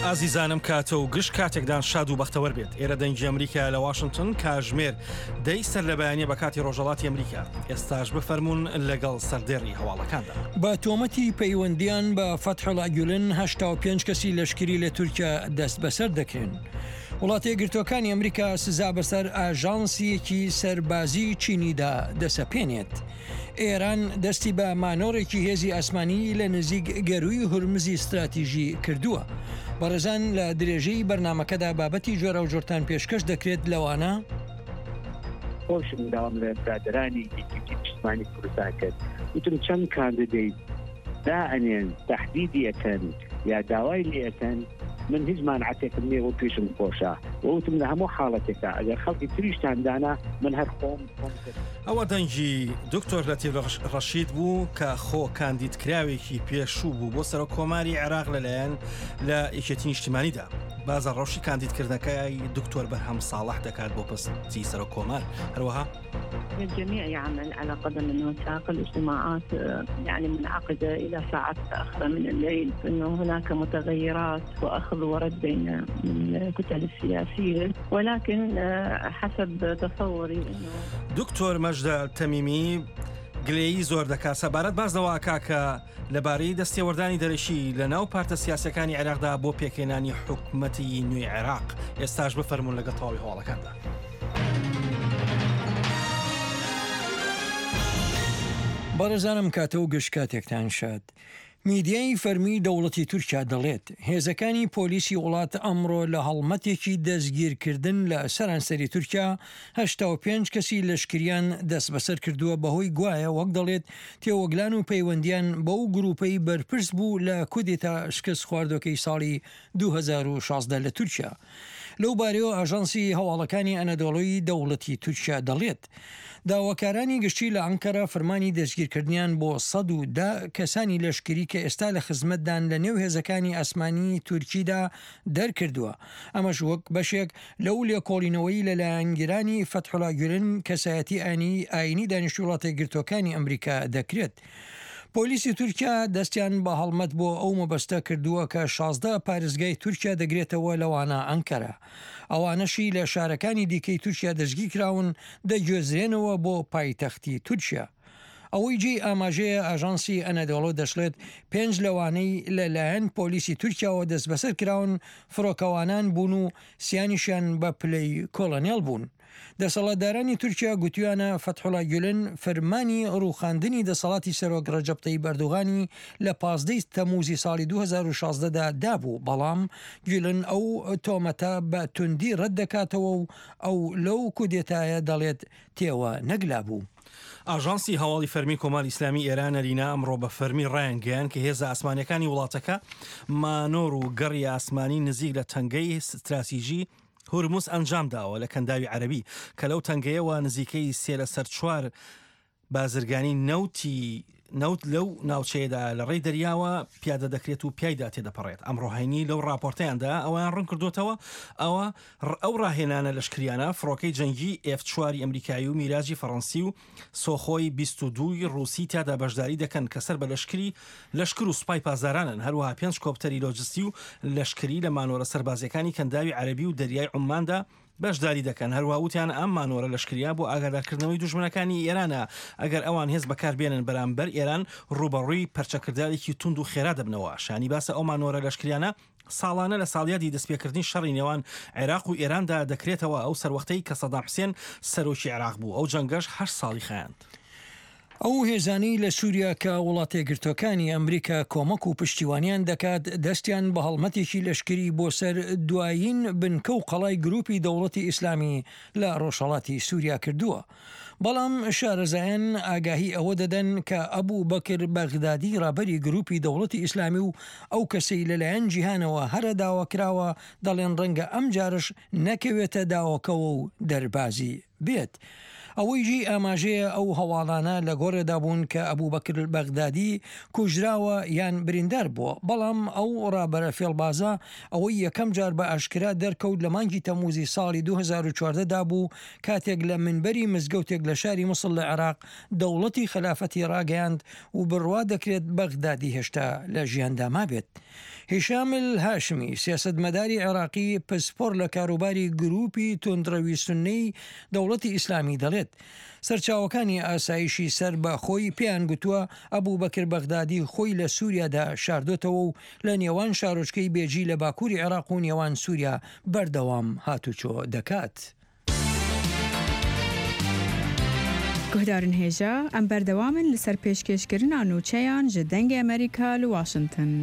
ئازیزانم کاتە و گشت کاتێکدان شاد و بەختەوەر بێت. ئێرە دەنگی ئەمریکا لە واشنگتن کاژمێر دەی سەر لە بەیانیە بە کاتی ڕۆژهەڵاتی ئەمریکا. ئێستاش بفەرمونون لەگەڵ سەردێڕی هەواڵەکاندا. بە تۆمەتی پەیوەندیان بە فەتحوڵا گولن 85 کەسی لەشکری لە تورکیا دەست بەسەر دەکرێن. وڵاتە یەکگرتووەکانی ئەمریکا سزا بەسەر ئاژانسیەکی سەربازی چینیدا دەسەپێنێت. ئێران دەستی بە مانۆڕێکی هێزی ئاسمانی لە نزیک گەروی هورمزی استراتیژی کردووە. بەڕێزان لە درێژەی بەرنامەکەدا بابەتی جۆرە و جۆرتان پێشکەش دەکرێت لەوانە خۆشم داوام لە برادرانی یەکێتی پشتیوانی کوردستان کرد. وتم چەند کاندیدەیت دائنێن تهدیدی ئەکەن یا داوای لێ ئەکەن، من هیچ مانعەتێکم نییە و پێشم خۆشە وتم لە هەموو حاڵەتێکدا ئەگەر خەڵکی تریشتان دانا من هەر خۆم کرد. ئەوە دەنگی دکتۆر لەتیف ڕەشید بوو کە خۆ کاندیدکراوێکی پێشوو بوو بۆ سەرۆک کۆماری عێراق لەلایەن لە یەکێتی نیشتیمانیدا. بازە ڕەوشی کاندیدکردنەکەی دکتۆر بەرهەم ساڵح دەکات بۆ پستی سەرۆک کۆمار. هەروەها الجميع يعمل على قدم وساق. الاجتماعات يعني منعقدة إلى ساعات متأخرة من الليل، إنه هناك متغيرات وأخذ ورد بين الكتل السياسية، ولكن حسب تصوري إنه دکتۆر مەجدە تەمیمی گلەیی زۆر دەکات سەبارەت بازەوە کاکە لەبارەی دەستێوەردانی دەرەشی لە ناو پارتە سیاسەکانی عێراقدا بۆ پێکێنانی حکوومەتی نوێی عێراق. ئێستاش بفەرمونون لەگەڵ تەواوی هەواڵەکاندا. بەڕێزانم کاتە و گشت کاتێکتان شاد. میدیای فەرمی دەوڵەتی تورکیا دەڵێت هێزەکانی پۆلیسی وڵات ئەمڕۆ لە هەڵمەتێکی دەستگیرکردن لە سەرانسەری تورکیا 85 کەسی لەشکریان دەست بەسەر کردووە بەهۆی گوایە وەک دەڵێت تێوەگلان و پەیوەندیان بەو گروپەی بەرپرس بوو لە کودێتا شکست خواردۆکەی ساڵی 2016 لە تورکیا. لەو بارەوە ئاژانسی هەواڵەکانی ئەنەدۆڵۆی دەوڵەتی تورکیا دەڵێت داواکارانی گشتی لە ئەنکەرە فەرمانی دەستگیرکردنیان بۆ 110 کەسانی لەشکری کە ئێستا لە خزمەتدان لە نێو هێزەکانی ئاسمانی تورکیدا دەرکردووە. ئەمەش وەک بەشێک لەو لێکۆڵینەوەی لەلایەنگیرانی فەتحوڵا گولن کەسایەتی ئاینی دانیشتووی وڵاتە یەکگرتووەکانی ئەمریکا دەکرێت. پۆلیسی تورکیا دەستیان بە هەڵمەت بۆ ئەو مەبەستە کردووە کە 16 پارێزگای تورکیا دەگرێتەوە لەوانە ئەنکەرە. ئەوانەشی لە شارەکانی دیکەی تورکیا دەستگیر کراون دەگوێزرێنەوە بۆ پایتەختی تورکیا. ئەوەی جێ ئاماژەیە ئاژانسی ئەنەدۆڵۆ دەشڵێت 5 لەوانەی لەلایەن پۆلیسی تورکیاوە دەست بەسەر کراون فڕۆکەوانان بوون و سیانیشیان بە پلەی کۆڵۆنێڵ بوون. دەسەڵاتدارانی تورکیا گوتویانە فەتحوڵا گولن فەرمانی ڕووخاندنی دەسەڵاتی سەرۆک ڕەجەب تەیب ئەردوغانی لە 15 تەموزی ساڵی 2016دا دابوو، بەڵام گولن ئەو تۆمەتە بە توندی ڕەت دەکاتەوە و ئەو لەو کودێتایە دەڵێت تێوە نەگلا بوو. ئاژانسی هەواڵی فەرمی کۆماری ئیسلامی ئێران نەرینا ئەمڕۆ بە فەرمی ڕایانگەیان کە هێزە ئاسمانیەکانی وڵاتەکە مانۆر و گەڕی ئاسمانی نزیک لە تەنگەی استراتیژی هورموز ئەنجام داوە لە کەنداوی عەرەبی کە لەو تەنگەیەوە نزیکەی 3/4 بازرگانی نەوت لەو ناوچەیەدا لە ڕێی دەریاوە پیادە دەکرێت و پیایدا تێدەپەڕێت. ئەمڕۆ هەینی لەو راپۆرتەیاندا ئەویان ڕوون کردوتەوە ئەو ڕاهێنانە لەشکریانە فڕۆکەی جەنگی F4 ئەمریکایی و میراجی فەڕەنسی و سۆخۆی 22 ڕووسی تیادا بەشداری دەکەن کە سەر بە لەشکر و سوپای پازارانن. هەروەها 5 کۆپتەری لۆجستی و لەشکری لە مانۆرە سەربازیەکانی کەنداوی عەرەبی و دەریای عوماندا بەشداری دەکەن. هەروە وتیان ئەم مانۆرە لەشکریا بۆ ئاگادارکردنەوەی دوژمنەکانی ئێرانە ئەگەر ئەوان هێز بەکاربێنن بەرامبەر ئێران ڕوبەڕووی پەرچەکردارێکی تند و خێرا دەبنەوە. شانی باسە ئەو مانۆرە لەشکریانە ساڵانە لە ساڵیادی دەستپێکردنی شەڕی نێوان عێراق و ئێراندا دەکرێتەوە ئەو سەروەختەی کە سەدام حوسێن سەرۆکی عێراق بوو. ئەو جەنگەش 8 ساڵی خایاند. ئەو هێزانەی لە سووریا کە وڵاتە یەکگرتووەکانی ئەمریکا کۆمەک و پشتیوانیان دەکات دەستیان بە هەڵمەتێکی لەشکری بۆ سەر دوایین بنکە و قەڵای گروپی دەوڵەتی ئیسلامی لە ڕۆژهەڵاتی سووریا کردووە. بەڵام شارەزایان ئاگاهی ئەوە دەدەن کە ئەبوو بەکر بەغدادی ڕابەری گروپی دەوڵەتی ئیسلامی و ئەو کەسەی لەلایەن جیهانەوە هەرە داواکراوە دەڵێن ڕەنگە ئەم جارش نەکەوێتە داواکەوە و دەربازی بێت. ئەوەیژی ئاماژەیە ئەو هەواڵانە لە گۆڕێدا بوون کە ئەبوو بەکر بەغدادی کوژراوە یان بریندار بووە، بەڵام ئەو ڕابەرە فێڵبازە ئەوەی یەکەم جار بە ئاشکرا دەرکەوت لە مانگی تەموزی ساڵی 2014دا بوو کاتێک لە منبەری مزگەوتێک لە شاری موسڵ لە عێراق دەوڵەتی خلافەتی ڕاگەیاند و بڕوا دەکرێت بەغدادی هێشتا لە ژیانداما بێت. هیشام الهاشمی سیاسەتمەداری عێراقی پسپۆر لە کاروباری گروپی تۆندڕەوی سوننەی دەوڵەتی ئیسلامی دەڵێت سەرچاوەکانی ئاسایشی سەر بە خۆی پێیان گوتووە ئەبوو بەکر بەغدادی خۆی لە سووریادا شاردۆتەوە و لە نێوان شارۆچکەی بێجی لە باکووری عێراق و نێوان سووریا بەردەوام هاتوچۆ دەکات. گهدارن هێژە ئەم بەردەوامن لەسەر پێشکەشکردنا نوچەیان ji dengê ئەمریکا li Washington.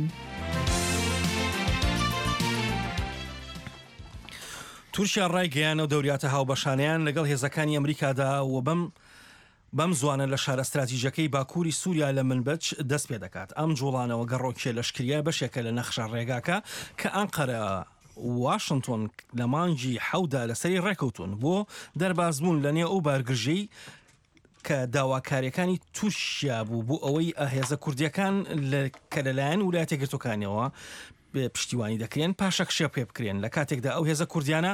تورکیا ڕایگەیانە و دەوریاتە هاوبەشانیان لەگەڵ هێزەکانی ئەمریکادا و بەم زوانە لە شارە استراتیژەکەی باکووری سووریا لە منبەج دەست پێ دەکات. ئەم جوڵانەوە گەڕۆکێ لەشکریە بەشێکە لە نەخشە ڕێگاکە کە ئەنقەرە واشنگتن لە مانگی حەودا لەسەری ڕێکەوتون بۆ دەربازبوون لە نێو ئەو بارگژەی کە داواکاریەکانی تووشیا بوو بۆ ئەوەی ئاهێزە کوردیەکان کە لەلایەن ویلایەتە یەکگرتووەکانەوە پشتیوانی دەکرێن پاشە کشێ پێ بکرێن لە کاتێکدا ئەو هێزە کوردیانە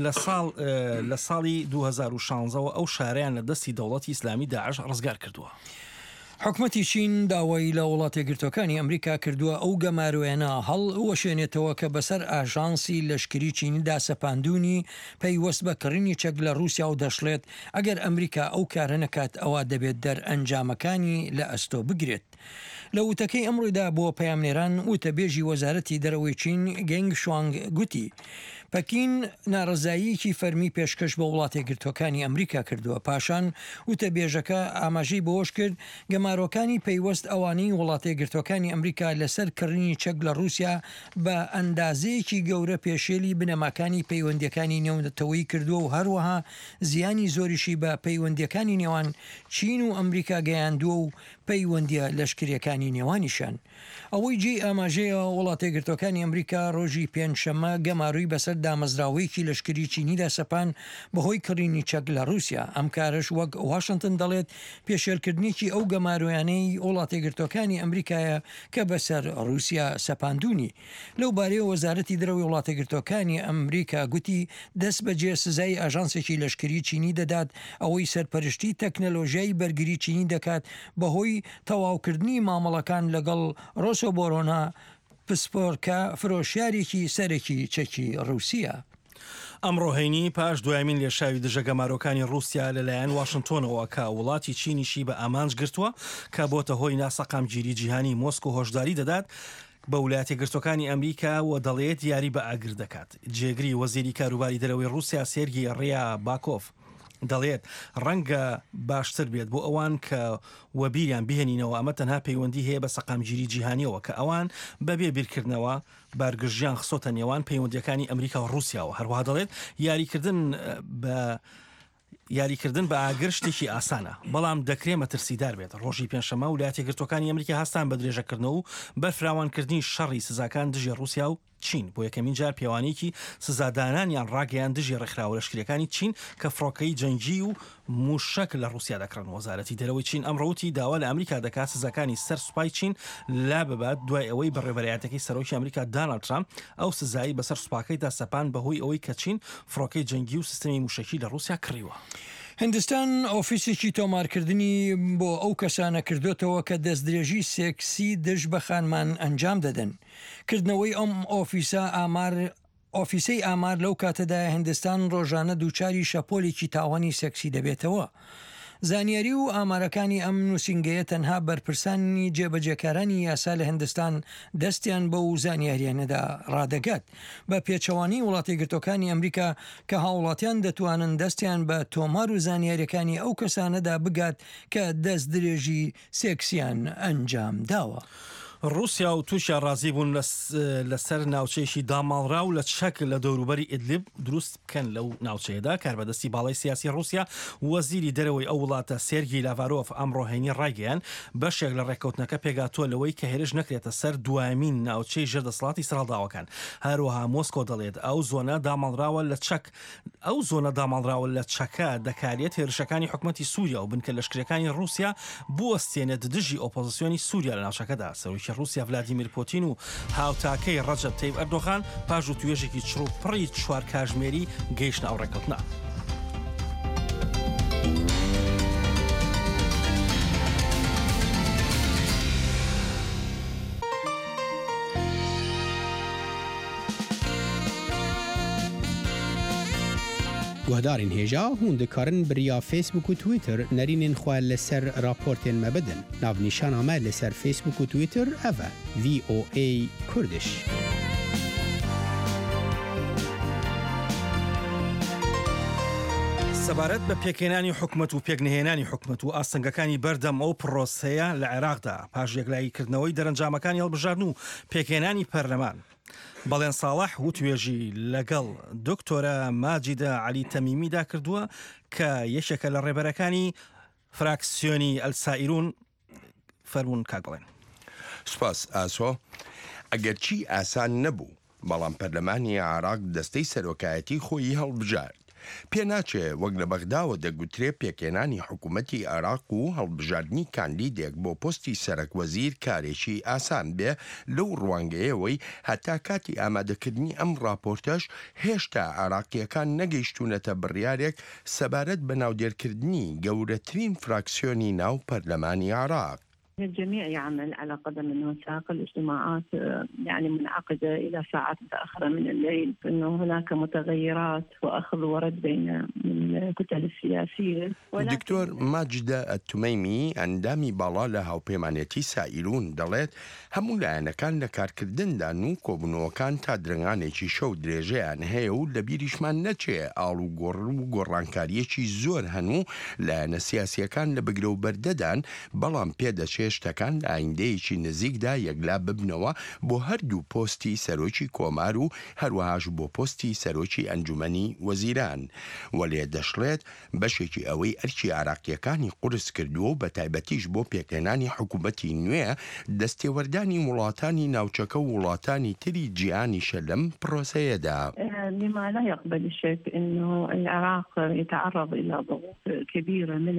لە ساڵی 2016ەوە ئەو شارەیان لە دەستی دەوڵەتی ئیسلامی داعش ڕزگار کردووە. حکومەتی چین داوای لە وڵاتە یەکگرتوەکانی ئەمریکا کردووە ئەو گەماروێنە هەڵ وەشێنێتەوە کە بەسەر ئاژانسی لەشکری چینیدا سەپاندونی پەیوەست بە کڕینی چەک لە رووسیا و دەشڵێت ئەگەر ئەمریکا ئەو کارە نەکات ئەوە دەبێت دەرئەنجامەکانی لە ئەستۆ بگرێت. لە وتەکەی ئەمڕۆدا بۆ پەیامنێران وتەبێژی وەزارەتی دەرەوەی چین گەنگ شوانگ گوتی پەکین ناڕزاییەکی فەرمی پێشکەش بە وڵاتە یەکگرتوەکانی ئەمریکا کردووە. پاشان وتەبێژەکە ئاماژەی بۆش کرد گەمارۆکانی پەیوەست ئەوانەی وڵاتە یەکگرتوەکانی ئەمریکا لەسەر کڕینی چەک لە رووسیا بە ئەندازەیەکی گەورە پێشێلی بنەماکانی پەیوەندیەکانی نێونەتەوەی کردووە و هەروەها زیانی زۆریشی بە پەیوەندیەکانی نێوان چین و ئەمریکا گەیاندووە و پەیوەندیە لەشکریەکانی نێوانیشان. ئەوەی جێ ئاماژەیە وڵاتە یەکگرتوەکانی ئەمریکا ڕۆژی پێنجشەممە گەماروی بەسەر دامەزراوەیەکی لەشکری چینیدا سەپان بەهۆی کڕینی چەک لە رووسیا. ئەم کارش وەک واشنگتن دەڵێت پێشێلکردنیی ئەو گەمارویانەی وڵاتە یەکگرتوەکانی ئەمریکایە کە بەسەر رووسیا سەپاندونی. لەو بارەیە وەزارەتی دەرەوەی وڵاتە یەکگرتوەکانی ئەمریکا گوتی دەست بەجێ سزای ئاژانسێکی لەشکری چینی دەدات ئەوەی سەرپەرشتی تەکنەلۆژیای بەرگری چینی دەکات بەهۆی تەواوکردنی مامەڵەکان لەگەڵ ڕۆسۆبۆرۆنا پسپۆرکە فرۆشیارێکی سەرەکی چەکی رووسیا. ئەمڕۆهینی پاش دوایمین لێشاوی دژە گەمارۆکانی رووسیا لەلایەن واشنگتۆنەوە کە وڵاتی چینیشی بە ئامانج گرتووە کە بۆتە هۆی ناسەقامگیری جیهانی مۆسکۆ هۆشداری دەدات بە ویلایەتە یەکگرتوەکانی ئەمریکا و دەڵێت یاری بە ئاگر دەکات. جێگری وەزیری کاروباری دەرەوەی رووسیا سێرگی ڕیا باکۆف دەڵێت ڕەنگە باشتر بێت بۆ ئەوان کە وەبیریان بهێنینەوە ئەمە تەنها پەیوەندی هەیە بە سەقامگیری جیهانیەوە کە ئەوان بەبێ بیرکردنەوە بارگژیان خسۆتە نێوان پەیوەندیەکانی ئەمریکا و رووسیاوە. هەروەها دەڵێت یاریکردن بە ئاگر شتێکی ئاسانە بەڵام دەکرێت مەترسیدار بێت. ڕۆژی پێنجشەممە ویلایەتە یەکگرتوەکانی ئەمریکا هەستان بە درێژەکردنەوە و بەرفراوانکردنی شەڕی سزاکان دژی رووسیا و چین بۆ یەکەمین جار پێوانێکی سزادانانیان ڕاگەیان دژی ڕێکخراوە لەشکریەکانی چین کە فڕۆکەی جەنگی و موشک لە رووسیا دەکڕن. وەزارەتی دەرەوەی چین ئەمڕۆتی داوا لە ئەمریکا دەکات سزاکانی سەر سوپای چین لا ببات دوای ئەوەی بەڕێبەرایەتەکەی سەرۆکی ئەمریکا دانالد ترامپ ئەو سزایی بەسەر سوپاکەیدا سەپان بەهۆی ئەوەی کە چین فڕۆکەی جەنگی و سیستەمی موشکی لە رووسیا کڕیوە. هندستان ئۆفیسێکی تۆمارکردنی بۆ ئەو کەسانە کردوتەوە کە دەستدرێژی سێکسی دژ بە خانمان ئەنجام دەدەن. کردنەوەی ئەم ئۆفیسەی ئامار لەو کاتەدا هندستان ڕۆژانە دووچاری شەپۆلێکی تاوانی سێکسی دەبێتەوە. زانیاری و ئامارەکانی ئەم نووسنگەیە تەنها بەرپرسانی جێبەجێکارانی یاسا لە هندستان دەستیان بە و زانیاریانەدا ڕادەگات بە پێچەوانی وڵاتە یەکگرتوەکانی ئەمریکا کە هاوڵاتیان دەتوانن دەستیان بە تۆمار و زانیاریەکانی ئەو کەسانەدا بگات کە دەست درێژی سێکسیان ئەنجام داوە. رووسیا و تووشیا ڕازی بوون لەسەر ناوچەیەکی داماڵرا و لە چەک لە دەوروبەری ئیدلیب دروست بکەن لەو ناوچەیەدا. کاربەدەستی باڵای سیاسی رووسیا وەزیری دەرەوەی ئەو وڵاتە سێرگی لاڤارۆف ئەمڕۆهێنی ڕایگەیان بەشێک لە ڕێکەوتنەکە پێگاتووە لەوەی کە هێرش نەکرێتە سەر دوایمین ناوچەی ژێردەسەڵاتی سەرەڵداوەکان. هەروەها مۆسکۆ دەڵێت ئەو زۆنە داماڵراوە لە چەکە دەکارێت هێرشەکانی حکومەتی سووریا و بنکە لەشکرەکانی رووسیا بوەستێنێت دژی ئۆپۆزیسیۆنی سووریا لە ناوچەکەدا. سەرۆکی رووسیا ڤلادیمیر پوتین و هاوتاکەی ڕەجەب تەیب ئەردۆغان پاش و توێژێکی چڕوپڕی چوار کاژمێری گەیشتە ئەو ڕێکەوتنە. گوهدارین هێژا هون دەکارن بریا فیسبوک و تویتر نەرینên xwe li ser raportên me bidin. Navnîşana me li ser Facebook û Twitter ev e VOA Kurdiş. سەبارەت بە پێکهێنانی حکومەت و پێکنهێنانی حکومەت و ئاستەنگەکانی بەردەم ئەو پرۆسەیە لە عێراقدا پاش یەکلاییکردنەوەی دەرەنجامەکانی هەڵبژاردن و پێکهێنانی پەرلەمان. بەڵێن ساڵح و توێژی لەگەڵ دکتۆرە ماجیدە عەلی تەمیمیدا کردووە کە یەکێکە لە ڕێبەرەکانی فراکسیۆنی ئەلسائیرون. فەرموون کاک بڵێن. سپاس ئاسۆ، ئەگەرچی ئاسان نەبوو بەڵام پەرلەمانی عێراق دەستەی سەرۆکایەتی خۆی هەڵبژارد. پێ ناچێ وەک لە بەغداوە دەگوترێ پێکهێنانی حکوومەتی عێراق و هەڵبژاردننی کاندیدێک بۆ پۆستی سەرەکوەزیر کارێکی ئاسان بێ لەو ڕوانگەیەوەی هەتا کاتی ئامادەکردنی ئەم راپۆرتەش هێشتا عێراقیەکان نەگەیشتوونەتە بڕیارێک سەبارەت بە ناودێرکردنی گەورەترین فراکسیۆنی ناو پەرلەمانی عێراق. الجميع يعمل على قدم وساق. الاجتماعات يعني منعقدة إلى ساعات متأخرة من الليل، إنه هناك متغيرات وأخذ ورد بين الكتل السياسية. دكتور ماجدة التميمي ئەندامی باڵا لە هاوپەیمانێتی سائیرون دەڵێت هەموو لایەنەکان لە کارکردندا و کۆبوونەوەکان تا درنگانێکی شەو درێژەیان هەیە و لە بیریشمان نەچێ ئاڵ و گۆڕ و گۆڕانکاریەکی زۆر هەنوو لایەنە سیاسیەکان لە بگرە و بەردەدان، بەڵام پێدەچێت شتەکان لە ئایندەیەکی نزیکدا یەکلا ببنەوە بۆ هەردوو پۆستی سەرۆکی کۆمار و هەروەهاش بۆ پۆستی سەرۆکی ئەنجومەنی وەزیران. وەلێ دەشڵێت بەشێکی ئەوەی ئەرکی عێراقیەکانی قورس کردووە و بە تایبەتیش بۆ پێکهێنانی حکوومەتی نوێ دەستێوەردانی وڵاتانی ناوچەکە و وڵاتانی تری جیهانیشە لەم پرۆسەیەدا. لما لا يقبل الشك أنه العراق يتعرض إلى ضغوط كبيرة من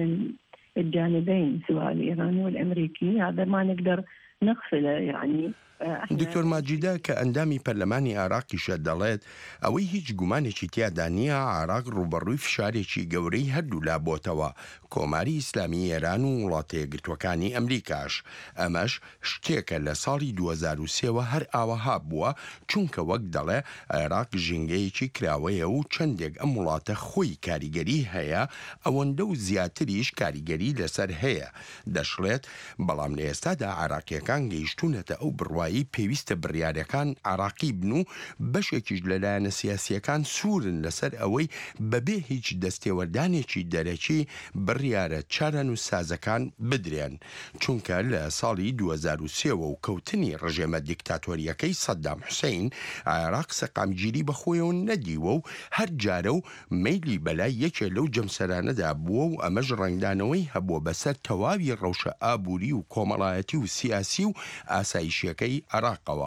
الجانبين سواء الإيراني والأمريكي، هذا ما نقدر نغفله. يعني دکتۆر ماجیدە کە ئەندامی پەرلەمانی عێراقیشە دەڵێت ئەوەی هیچ گومانێکی تیادا نییە عێراق ڕوبەڕووی فشارێکی گەورەی هەردوو لابۆتەوە، کۆماری ئیسلامی ئێران و وڵاتە یەکگرتوەکانی ئەمریکاش. ئەمەش شتێکە لە ساڵی 2003 هەر ئاوەها بووە، چونکە وەک دەڵێ عێراق ژینگەیەکی کراوەیە و چەندێک ئەم وڵاتە خۆی کاریگەری هەیە، ئەوەندە و زیاتریش کاریگەری لەسەر هەیە. دەشڵێت بەڵام لە ئێستادا عێراقیەکان گەیشتونەتە ئەو بڕوایی پێویستە بڕیارەکان عێراقی بن و بەشێکیش لەلایەنە سیاسیەکان سوورن لەسەر ئەوەی بەبێ هیچ دەستێوەردانێکی دەرەکی بڕیارە چارەن و سازەکان بدرێن، چونکە لە ساڵی 2003 و کەوتنی ڕژێمە دیکتاتۆریەکەی سەدام حوسەین عێراق سەقامگیری بەخۆیەوە نەدیوە و هەر جارە و مەیلی بەلای یەکێ لەو جەمسەرانەدا بووە و ئەمەش ڕنگدانەوەی هەبووە بەسەر تەواوی ڕەوشە ئابووری و کۆمەڵایەتی و سیاسی و ئاسایشیەکەی عێراقەوە.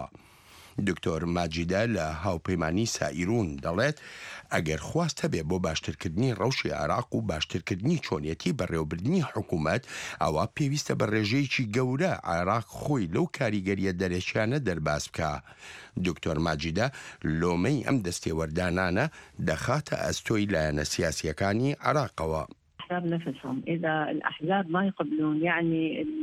دکتۆر ماجیدە لە هاوپەیمانی سائیرون دەڵێت ئەگەر خواست هەبێ بۆ باشترکردنی ڕەوشی عێراق و باشترکردنی چۆنیەتی بەڕێوەبردننی حکوومەت، ئەوە پێویستە بە ڕێژەیەکی گەورە عێراق خۆی لەو کاریگەریە دەرەچیانە دەرباز بکە. دکتۆر ماجیدە لۆمەی ئەم دەستێوەردانانە دەخاتە ئەستۆی لایەنە سیاسیەکانی عێراقەوە. نفسهم إذا الأحزاب ما يقبلون، يعني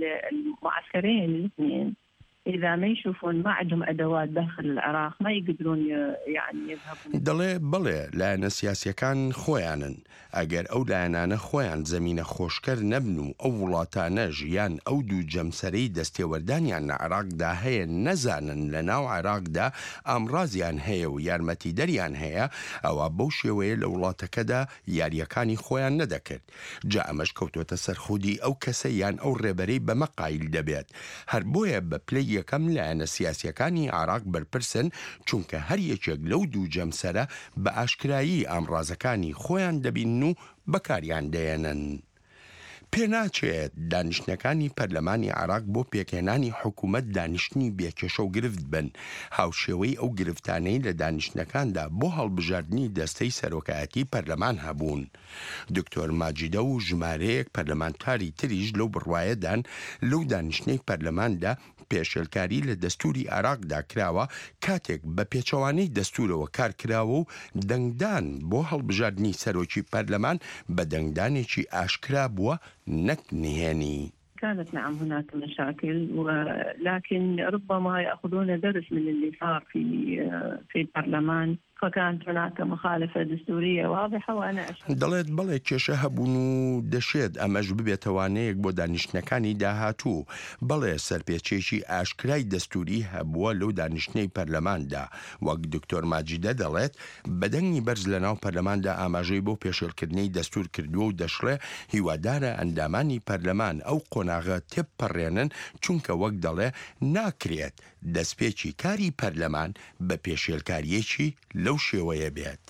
المعسكرين الاثنين إذا ما يشوفون ما عندهم أدوات داخل العراق ما يقدرون يعني يذهبون. دەڵێ بڵێ لایەنە سیاسیەکان خۆیانن، ئەگەر ئەو لایەنانە خۆیان زەمینە خۆشکەر نەبن و ئەو وڵاتانە ژیان ئەو دوو جەمسەرەی دەستێوەردانیان لە عێراقدا هەیە نەزانن لە ناو عێراقدا ئامڕازیان هەیە و یارمەتی دەریان هەیە، ئەوە بەو شێوەیە لە وڵاتەکەدا یاریەکانی خۆیان نەدەکرد. جا ئەمەش کەوتۆتە سەرخودی ئەو کەسە یان ئەو ڕێبەرەی بەمە قایل دەبێت. هەر بۆیە بە پلەی یەکەم لایەنە سیاسیەکانی عێراق بەرپرسن چونکە هەر یەکێک لەو دوو جەمسەرە بە ئاشکرایی ئامڕازەکانی خۆیان دەبین و بەکاریان دەێنن. پێناچێت دانیشتەکانی پەرلەمانی عێراق بۆ پێکهێنانی حکوومەت دانیشتنی بێکێشە و گرفت بن. هاوشێوەی ئەو گرفتانەی لە دانیشتەکاندا بۆ هەڵبژاردننی دەستەی سەرۆکایەتی پەرلەمان هەبوون. دکتۆر ماجیدە و ژمارەیەک پەرلەمانتاری تریش لەو بڕوایەدان لەو دانیشتنەی پەرلەماندا پێشێلکاری لە دەستوری عێراقدا کراوە کاتێک بە پێچەوانەی دەستورەوە کارکراوە و دەنگدان بۆ هەڵبژاردننی سەرۆکی پەرلەمان بە دەنگدانێکی ئاشکرا بووە نەک نهێنی. كانت نعم هناك مشاكل ولكن ربما يأخذون درس من اللي صار في البرلمان فكانت هناك مخالفة دستورية واضحة وأنا أشهد. دەڵێت بەڵێ کێشە هەبوون و دەشێت ئەمەش ببێتەوانەیەک بۆ دانیشتەکانی داهاتوو. بەڵێ سەرپێچێکی ئاشکرای دەستوری هەبووە لەو دانیشتنەی پەرلەماندا. وەک دکتۆر ماجیدە دەڵێت بەدەنگی بەرز لەناو پەرلەماندا ئاماژەی بۆ پێشێلکردنی دەستور کردووە و دەشڵێ هیوادارە ئەندامانی پەرلەمان ئەو قۆناغە تێپەڕێنن چونکە وەک دەڵێ ناکرێت دەستپێکی کاری پەرلەمان بە پێشێلکاریەکی لەو شێوەیە بێت.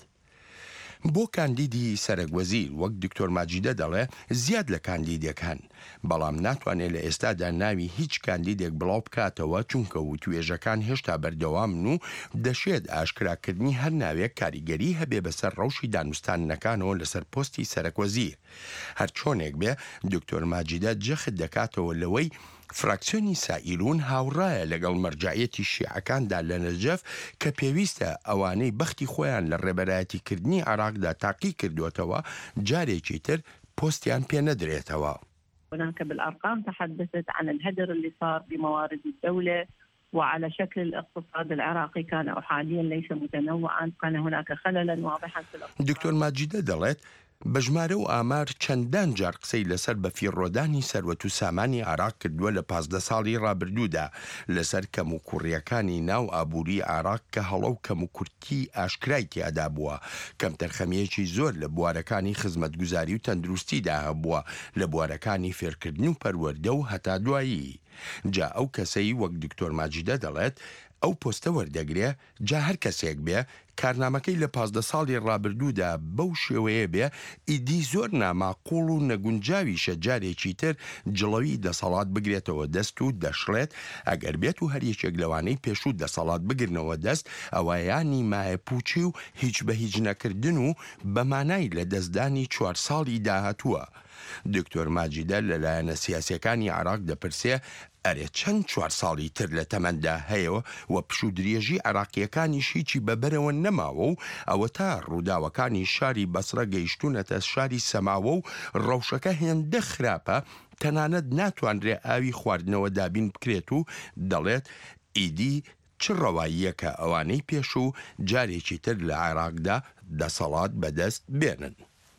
بۆ کاندیدی سەرۆکوەزیر وەک دکتۆر ماجیدە دەڵێ زیاد لە کاندیدەکان بەڵام ناتوانێت لە ئێستادا ناوی هیچ کاندیدێک بڵاو بکاتەوە چونکە وتوێژەکان هێشتا بەردەوامن و دەشێت ئاشکراکردنی هەر ناوێک کاریگەری هەبێ بەسەر ڕەوشی دانوستانەکانەوە لەسەر پۆستی سەرۆکوەزیر. هەر چۆنێک بێ دکتۆر ماجیدە جەخت دەکاتەوە لەوەی فراکسیۆنی سائیلون هاوڕایە لەگەڵ مەرجعیەتی شیعەکاندا لە نەجەف کە پێویستە ئەوانەی بەختی خۆیان لە ڕێبەرایەتیکردنی عێراقدا تاقی کردوێتەوە جارێکی تر پۆستیان پێ نەدرێتەوە. هناك بالأرقام تحدثت عن الهدر اللي صار بموارد الدولة وعلى شكل الاقتصاد العراقي كان أحاديا ليس متنوعا كان هناك خللا واضحا في الاقتصاد. دکتۆر ماجیدە دەڵێت بە ژمارە و ئامار چەندان جار قسەی لەسەر بەفیڕۆدانی سەروەت و سامانی عێراق کردووە لە 15 ساڵی ڕابردوودا لەسەر کەم و کوڕیەکانی ناو ئابووری عێراق کە هەڵە و کەم و کورتی ئاشکرای تیادا بووە. کەم تەرخەمیەکی زۆر لە بوارەکانی خزمەتگوزاری و تەندروستیدا هەبووە لە بوارەکانی فێرکردن و پەروەردە و هەتا دوایی. جا ئەو کەسەی وەک دکتۆر ماجیدە دەڵێت ئەو پۆستە وەردەگرێ جا هەر کەسێک بێ کارنامەکەی لە 15 ساڵی ڕابردوودا بەو شێوەیە بێ ئیدی زۆر ناماقوڵ و نەگونجاویشە جارێکی تر جڵەوی دەسەڵات بگرێتەوە دەست و دەشڵێت ئەگەر بێت و هەریەکێک لەوانەی پێشوو دەسەڵات بگرنەوە دەست ئەوەیانی مایە پوچی و هیچ بە هیچ نەکردن و بەمانای لە دەستدانی 4 ساڵی داهاتووە. دکتۆر ماجیدە لەلایەنە سیاسیەکانی عێراق دەپرسێ ئەرێ چەند 4 ساڵی تر لە تەمەندا هەیەوە و پشودرێژی عێراقیەکانیش هیچی بەبەرەوە نەماوە و ئەوە تا ڕووداوەکانی شاری بەسرە گەیشتونەتە شاری سەماوە و ڕەوشەکە هێندە خراپە تەنانەت ناتوانرێ ئاوی خواردنەوە دابین بکرێت و دەڵێت ئیدی چ ڕەواییەکە ئەوانەی پێشوو جارێکی تر لە عێراقدا دەسەڵات بەدەست بێنن.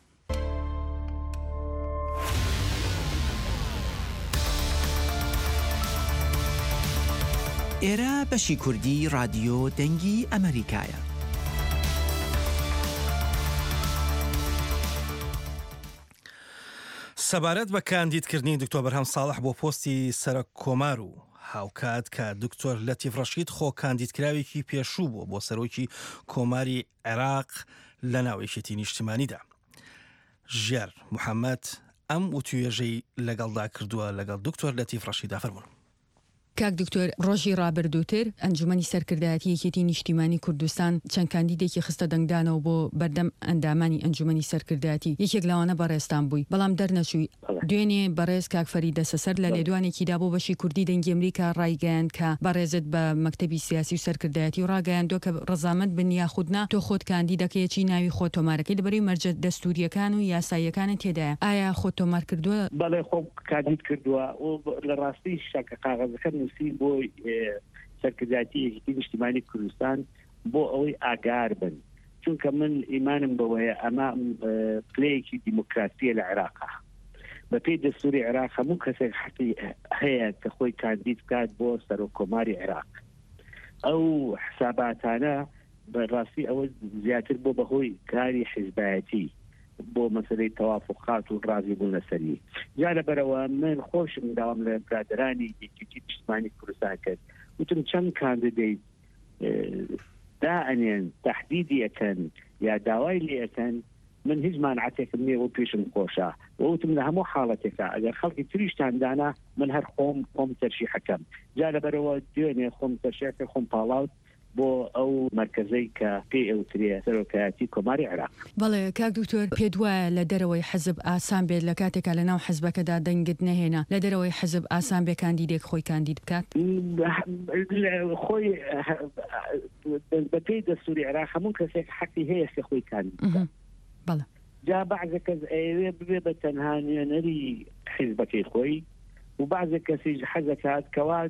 ئێرە بەشی کوردی رادیۆ دەنگی ئەمریکایە. سەبارەت بە کاندیدکردنی دکتۆر بەرهەم ساڵح بۆ پۆستی سەرۆک کۆمار و هاوکات کە دکتۆر لەتیف ڕەشید خۆ کاندیدکراوێکی پێشوو بووە بۆ سەرۆکی کۆماری عێراق لە ناوێشێتی نیشتیمانیدا. ژیار محەممەد ئەم وتوێژەی لەگەڵدا کردووە لەگەڵ دکتۆر لەتیف ڕەشیدا فەرموون. کاک دکتۆر ڕۆژی ڕابردووتر ئەنجومەنی سەرکردایەتی یەکێتی نیشتیمانی کوردستان چەند کاندیدێکی خستە دەنگدانەوە بۆ بەردەم ئەندامانی ئەنجومەنی سەرکردایەتی یەکێک لەوانە بەڕێستان بووی بەڵام دەرنەچووی. دوێنێ بەڕێز کاک فەریدە سەسەر لە لێدوانێکیدا بۆ بەشی کوردی دەنگی ئەمریکا ڕایگەیاند کە بەڕێزت بە مەکتەبی سیاسی و سەرکردایەتی و ڕاگەیاندووە کە ڕەزامەند بن یاخودنا تۆ خۆت کاندیدەکەیەکی ناوی خۆ تۆمارەکەی لەبەرەوەی مەرجە دەستوریەکان و یاساییەکانت تێدایە. ئایا خۆ تۆمار کردووە؟ بەڵێ خۆ کاندید کردووە و لە ڕاستی شەکە قاغەزەکە نووسی بۆ سەرکردایەتی یەکێتی نیشتیمانی کوردستان بۆ ئەوەی ئاگار بن چونکە من ئیمانم بەوەیە ئەمە پلەیەکی دیموکراسیە لە عێراقا بە پێی دەستوری عێراق هەموو کەسێک حەقی هەیە کە خۆی کاندید بکات بۆ سەرۆکۆماری عێراق. ئەو حساباتانە بەڕاستی ئەوە زیاتر بۆ بەهۆی کاری حیزبایەتی بۆ مەسەلەی تەوافقات و ڕازی بوون لەسەری. جا لەبەرەوە من خۆشم داوام لە برادرانی یەکێتی نیشتیمانی کوردستان کرد وتم چەند کاندیدەیت دائنێن تهدیدیەکەن یا داوای لێەکەن من هیچ مانعەتێکم نییە و پێشم خۆشە وتم لە هەموو حاڵەتێکە ئەگەر خەڵکی تریشتان دانا من هەر خۆم تەرشی حەکەم جا لەبەرەوە دوێنێ خۆم تەرشیەکە خۆم پاڵاوت بۆ ئەو مرکزەی کە پێ ئەوترێ سەرۆکایەتی کۆماری عێراق. بەڵێ کاک دکتۆر پێت وایە لە دەرەوەی حزب ئاسان بێت لە کاتێکا لە ناو حزبەکەدا دەنگت نەهێنا لە دەرەوەی حزب ئاسان بێ کاندیدێک خۆی کاندید بکات؟ خۆی بەپێی دەستوری عێراق هەموو کەسێک حەقی هەیە کە خۆی کاندید بکات. بەڵێ جا بەعزە کەس ئەوێ ببێ بە تەنها نوێنەری حیزبەکەی خۆی و بەعزە کەسیش حەزەکات کەوات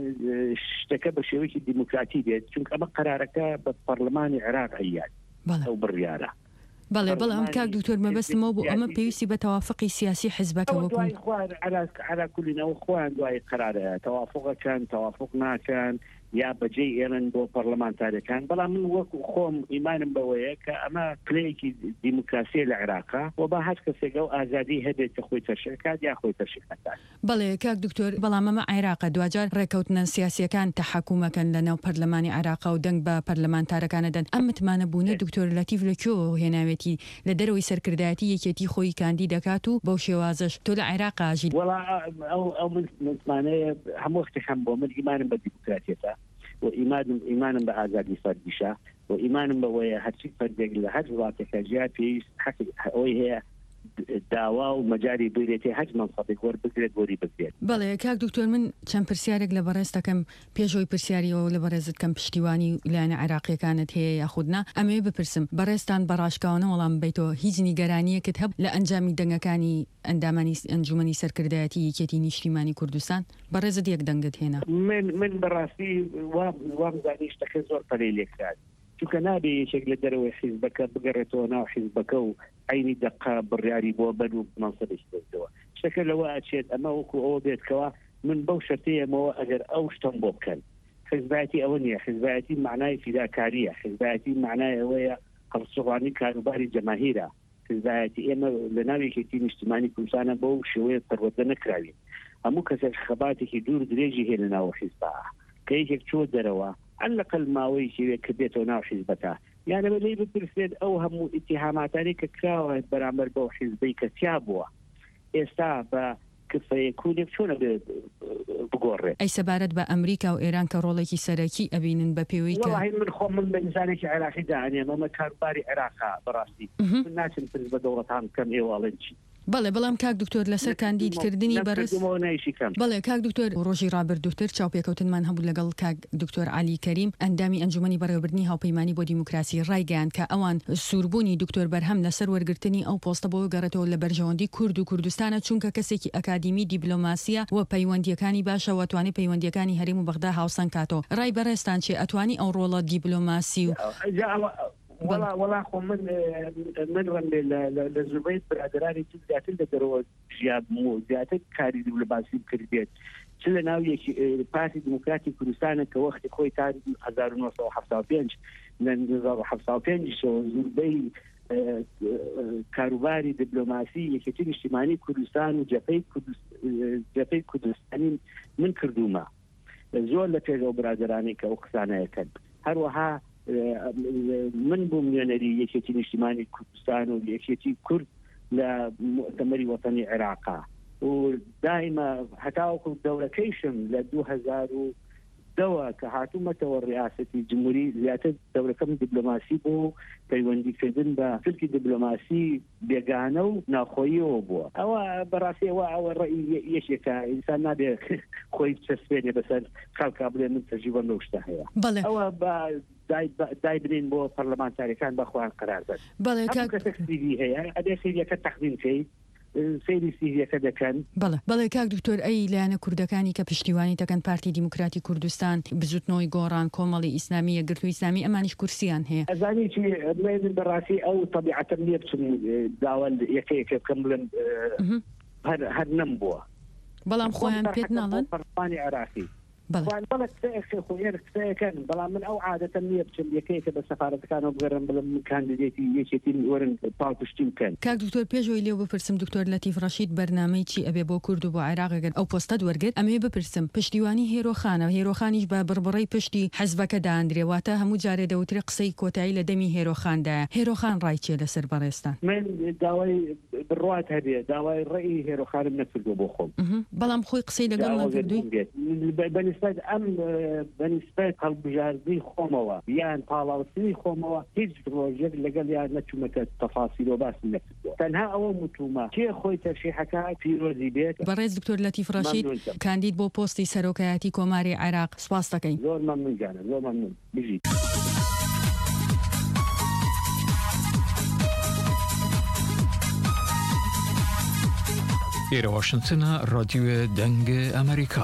شتەکە بە شێوەیەکی دیموکراتی بێت چونکە ئەمە قەرارەکە بە پەرلەمانی عێراق هەیات ئەو بڕیارە. بەڵێ ئەم کاک دکتۆر مەبەستمەوە بۆ ئەمە پێویستی بە تەوافقی سیاسی حیزبەکە دوای خوار عەلا کولینەوە خۆیان دوای قەرارە تەوافقەکەن تەوافق ناکەن یا بەجێی ئێرن بۆ پەرلەمانتارەکان بەڵام من وەکو خۆم ئیمانم بەوەیە کە ئەمە پلەیەکی دیموکراسی لە عێراقا و بە هەر کەسێک ئەو ئازادی هەبێت کە خۆی تەرشێکات یا خۆی تەرشێکات. بەڵێ کاک دکتۆر بەڵام ئەمە عێراقا دوجار ڕێکەوتنە سیاسیەکان تەحکومەکەن لە ناو پەرلەمانی عێراقا و دەنگ بە پەرلەمانتارەکانە دەن ئەم متمانە بوونە دکتۆر لەتیف لەکوێوە هێناوێتی لە دەرەوەی سەرکردایەتی یەکێتی خۆی کاندی دەکات و بەو شێوازەش تۆ لە عێراقا ژیت؟ وەڵا ئەو متمانەیە هەموو وەختێکم بۆ من ئیمانم بە دیموکراتیەتە و ئیمانم بە ئازادی فەردیشە و ئیمانم بەوەیە هەرچی فەردێک لە هەر وڵاتێکە جیا پێویست ئەوەی هەیە داوا و مەجاری بێتێ هەر منسەبێک وەربگرێت بۆری بگرێت. بەڵێ کاک دکتۆر من چەند پرسیارێک لە بەڕێز دەکەم پێشەوەی پرسیاریەوە لە بەڕێزت کەم پشتیوانی لایەنە عێراقیەکانت هەیە یاخودنا ئەمێ بپرسم بەڕێستان بەڕاشکاوانە وەڵام بیتەوە هیچ نیگەرانیەکت هەب لە ئەنجامی دەنگەکانی ئەندامانی ئەنجومەنی سەرکردایەتی یەکێتی نیشتیمانی کوردستان بەڕێزت یەک دەنگت هێنا؟ من بەڕاستی وام زانی شتەکە زۆر پەلەی لێکرات چونکە نابێ یەکێک لە دەرەوەی حیزبەکە بگەڕێتەوە ناو حیزبەکە و عینی دقا بڕیاری بۆ بەن و منسەبش بێتەوە شتەکە لەوە ئاچێت ئەمە وەکو ئەوە بێتکەوە من بەو شەرتەیەمەوە ئەگەر ئەو شتم بۆ بکەن حیزبایەتی ئەوە نییە حیزبایەتی معنای فیداکاریە حیزبایەتی معنای ئەوەیە هەڵسوغانی کاروباری جەماهیرە حیزبایەتی ئێمە لە ناوێکێتی نیشتیمانی کوردستانە بەو شێوەیە پەروەردە نەکراوین هەموو کەسێک خەباتێکی دوور درێژی هێنە ناو حیزبا کە یەکێک چۆ دەرەوە علقل ماوەی شێوەیە کە بێتەوە ناو حیزبەکە یانە بەلەی بپرسێت ئەو هەموو ئیتیهاماتانی کە کراوە بەرامبەر بەو حیزبەی کە تیا بووە ئێستا بە کفەیەکونێک چۆنە بگۆڕێت ئەی سەبارەت بە ئەمریکا و ئێران کە ڕۆڵێکی سەرەکی ئەبینن بە پێوەی کە من خۆم من بە ئینسانێکی عێراقی دانێ مەمە کاروباری عێراقا بەڕاستی من ناچم پرس بە دەوڵەتان بکەم ئێوەڵێن چی بەڵێ بەڵام کاک دکتۆر لەسەر کاندیدکردنی بەرز بەڵێ کاک دکتۆر ڕۆژی ڕابردووتر چاوپێکەوتنمان هەبوو لەگەڵ کاک دکتۆر علی کەریم ئەندامی ئەنجومەنی بەڕێوەبردنی هاوپەیمانی بۆ دیموکراسی ڕایگەیان کە ئەوان سووربوونی دکتۆر بەرهەم لەسەر وەرگرتنی ئەو پۆستە بۆ گەڕێتەوە لە بەرژەوەندی کورد و کوردستانە چونکە کەسێکی ئەکادیمی دیبلۆماسیە و پەیوەندیەکانی باشە و ئەتوانی پەیوەندیەکانی هەرێم و بەغدا هاوسەنگ کاتەوە ڕای بەڕێستان چێ ئەتوانی ئەو ڕۆڵە دیبلۆماسی و وڵا خۆ من لە زوبەی برادرانی زیاتر لە دەرەوە ژیاب و زیاتر کاری دیبلۆماسی کردێت چ لە ناو پارتی دیموکراتی کوردستانە کە وەختی خۆی تا 1975 لە 1975 زوبەی کاروباری دیبلۆماسی یەکێتی نیشتیمانی کوردستان و جەپەی کوردستانی من کردومە زۆر لە پێشەوە برادرانی کە ئەو قسانەیەکەن هەروەها من بووم نوێنەری یەکێتی نیشتیمانی کوردستان و یەکێتی کورد لە مؤتەمەری وەتەنی عێراقا و دائما هەتاوەکو دەورەکەیشم لە 2002 کە هاتوومەتەوە ڕیاسەتی جمهوری زیاتر دەورەکەم دیبلۆماسی بوو پەیوەندیکردن بە فلکی دیبلۆماسی بێگانە و ناخۆییەوە بووە ئەوە بەڕاستیەوە ئەوە ڕێی یەکێکە ئینسان نابێ خۆی چەسپێنێ بەسەر خەڵکا بڵێ من تەجریبەم لەو شتە هەیە ئەوە دای بنین بۆ پەرلەمانتاریەکان بەخۆیان قەرار بن کەسێک سیوی هەیە ئەبێ سیویەکە تەقدیم کەیت سەیری سیویەکە دەکەن بەڵێ کاک دکتۆر ئەی لایەنە کوردەکانی کە پشتیوانی دەکەن پارتی دیموکراتی کوردستان بزوتنەوەی گۆڕان کۆمەڵی ئیسلامی یەکگرتووی ئیسلامی ئەمانیش کورسیان هەیە ئەزانی چی بەڕاستی ئەو تەبیعەتەن لێ بچن داوای یەکەیەکە بکەم بڵێن هەر نەم بووە بەڵام خۆیان پێت ناڵن پەرلەمانی عێراقی بەڵێ قسەیەکەن بەڵام من ئەو عادەتەن نییە بچم یەکەیەکە بە سەفارەتەکانەوە بگەڕم بڵم کاندیدێتی یەکێتی وەرن پاڵپشتی بکەن. کاک دکتۆر پێشەوەی لێو بپرسم دکتۆر لەتیف ڕەشید بەرنامەی چی ئەبێ بۆ کورد و بۆ عێراق ئەگەر ئەو پۆستەت وەرگرت ئەمێ بپرسم پشتیوانی هێرۆخانە هێرۆخانیش بە بڕبڕی پشتی حەزبەکە دانرێواتە هەموو جارێ دەوترێ قسەی کۆتایی لە دەمی هێرۆخاندایە هێرۆخان ڕای چێ لەسەر بەڕێستان؟ من داوای بڕوات هەبێ داوای ڕێی هێرۆخانم نەکردو بۆ خۆم بەڵام خۆی قسەی لەگەڵ نەکردووی بەنسبەت ئەم بەنسبەت هەڵبژاردنی خۆمەوە یان پاڵاوسنی خۆمەوە هیچ ڕۆژێک لەگەڵ یان نەچوومەتە تەفاسیلۆ باسی نەکردووە تەنها ئەوە متومە کێ خۆی تەرشیحەکە پیرۆزی بێت. بەڕێز دکتۆر لەتیف ڕەشید کاندید بۆ پۆستی سەرۆکایەتی کۆماری عێراق سپاس دەکەین. زۆر مەمنون جانم زۆر مەمنون بژیت. ئێرە واشنگتنە ڕادیۆ دەنگە ئەمریکا.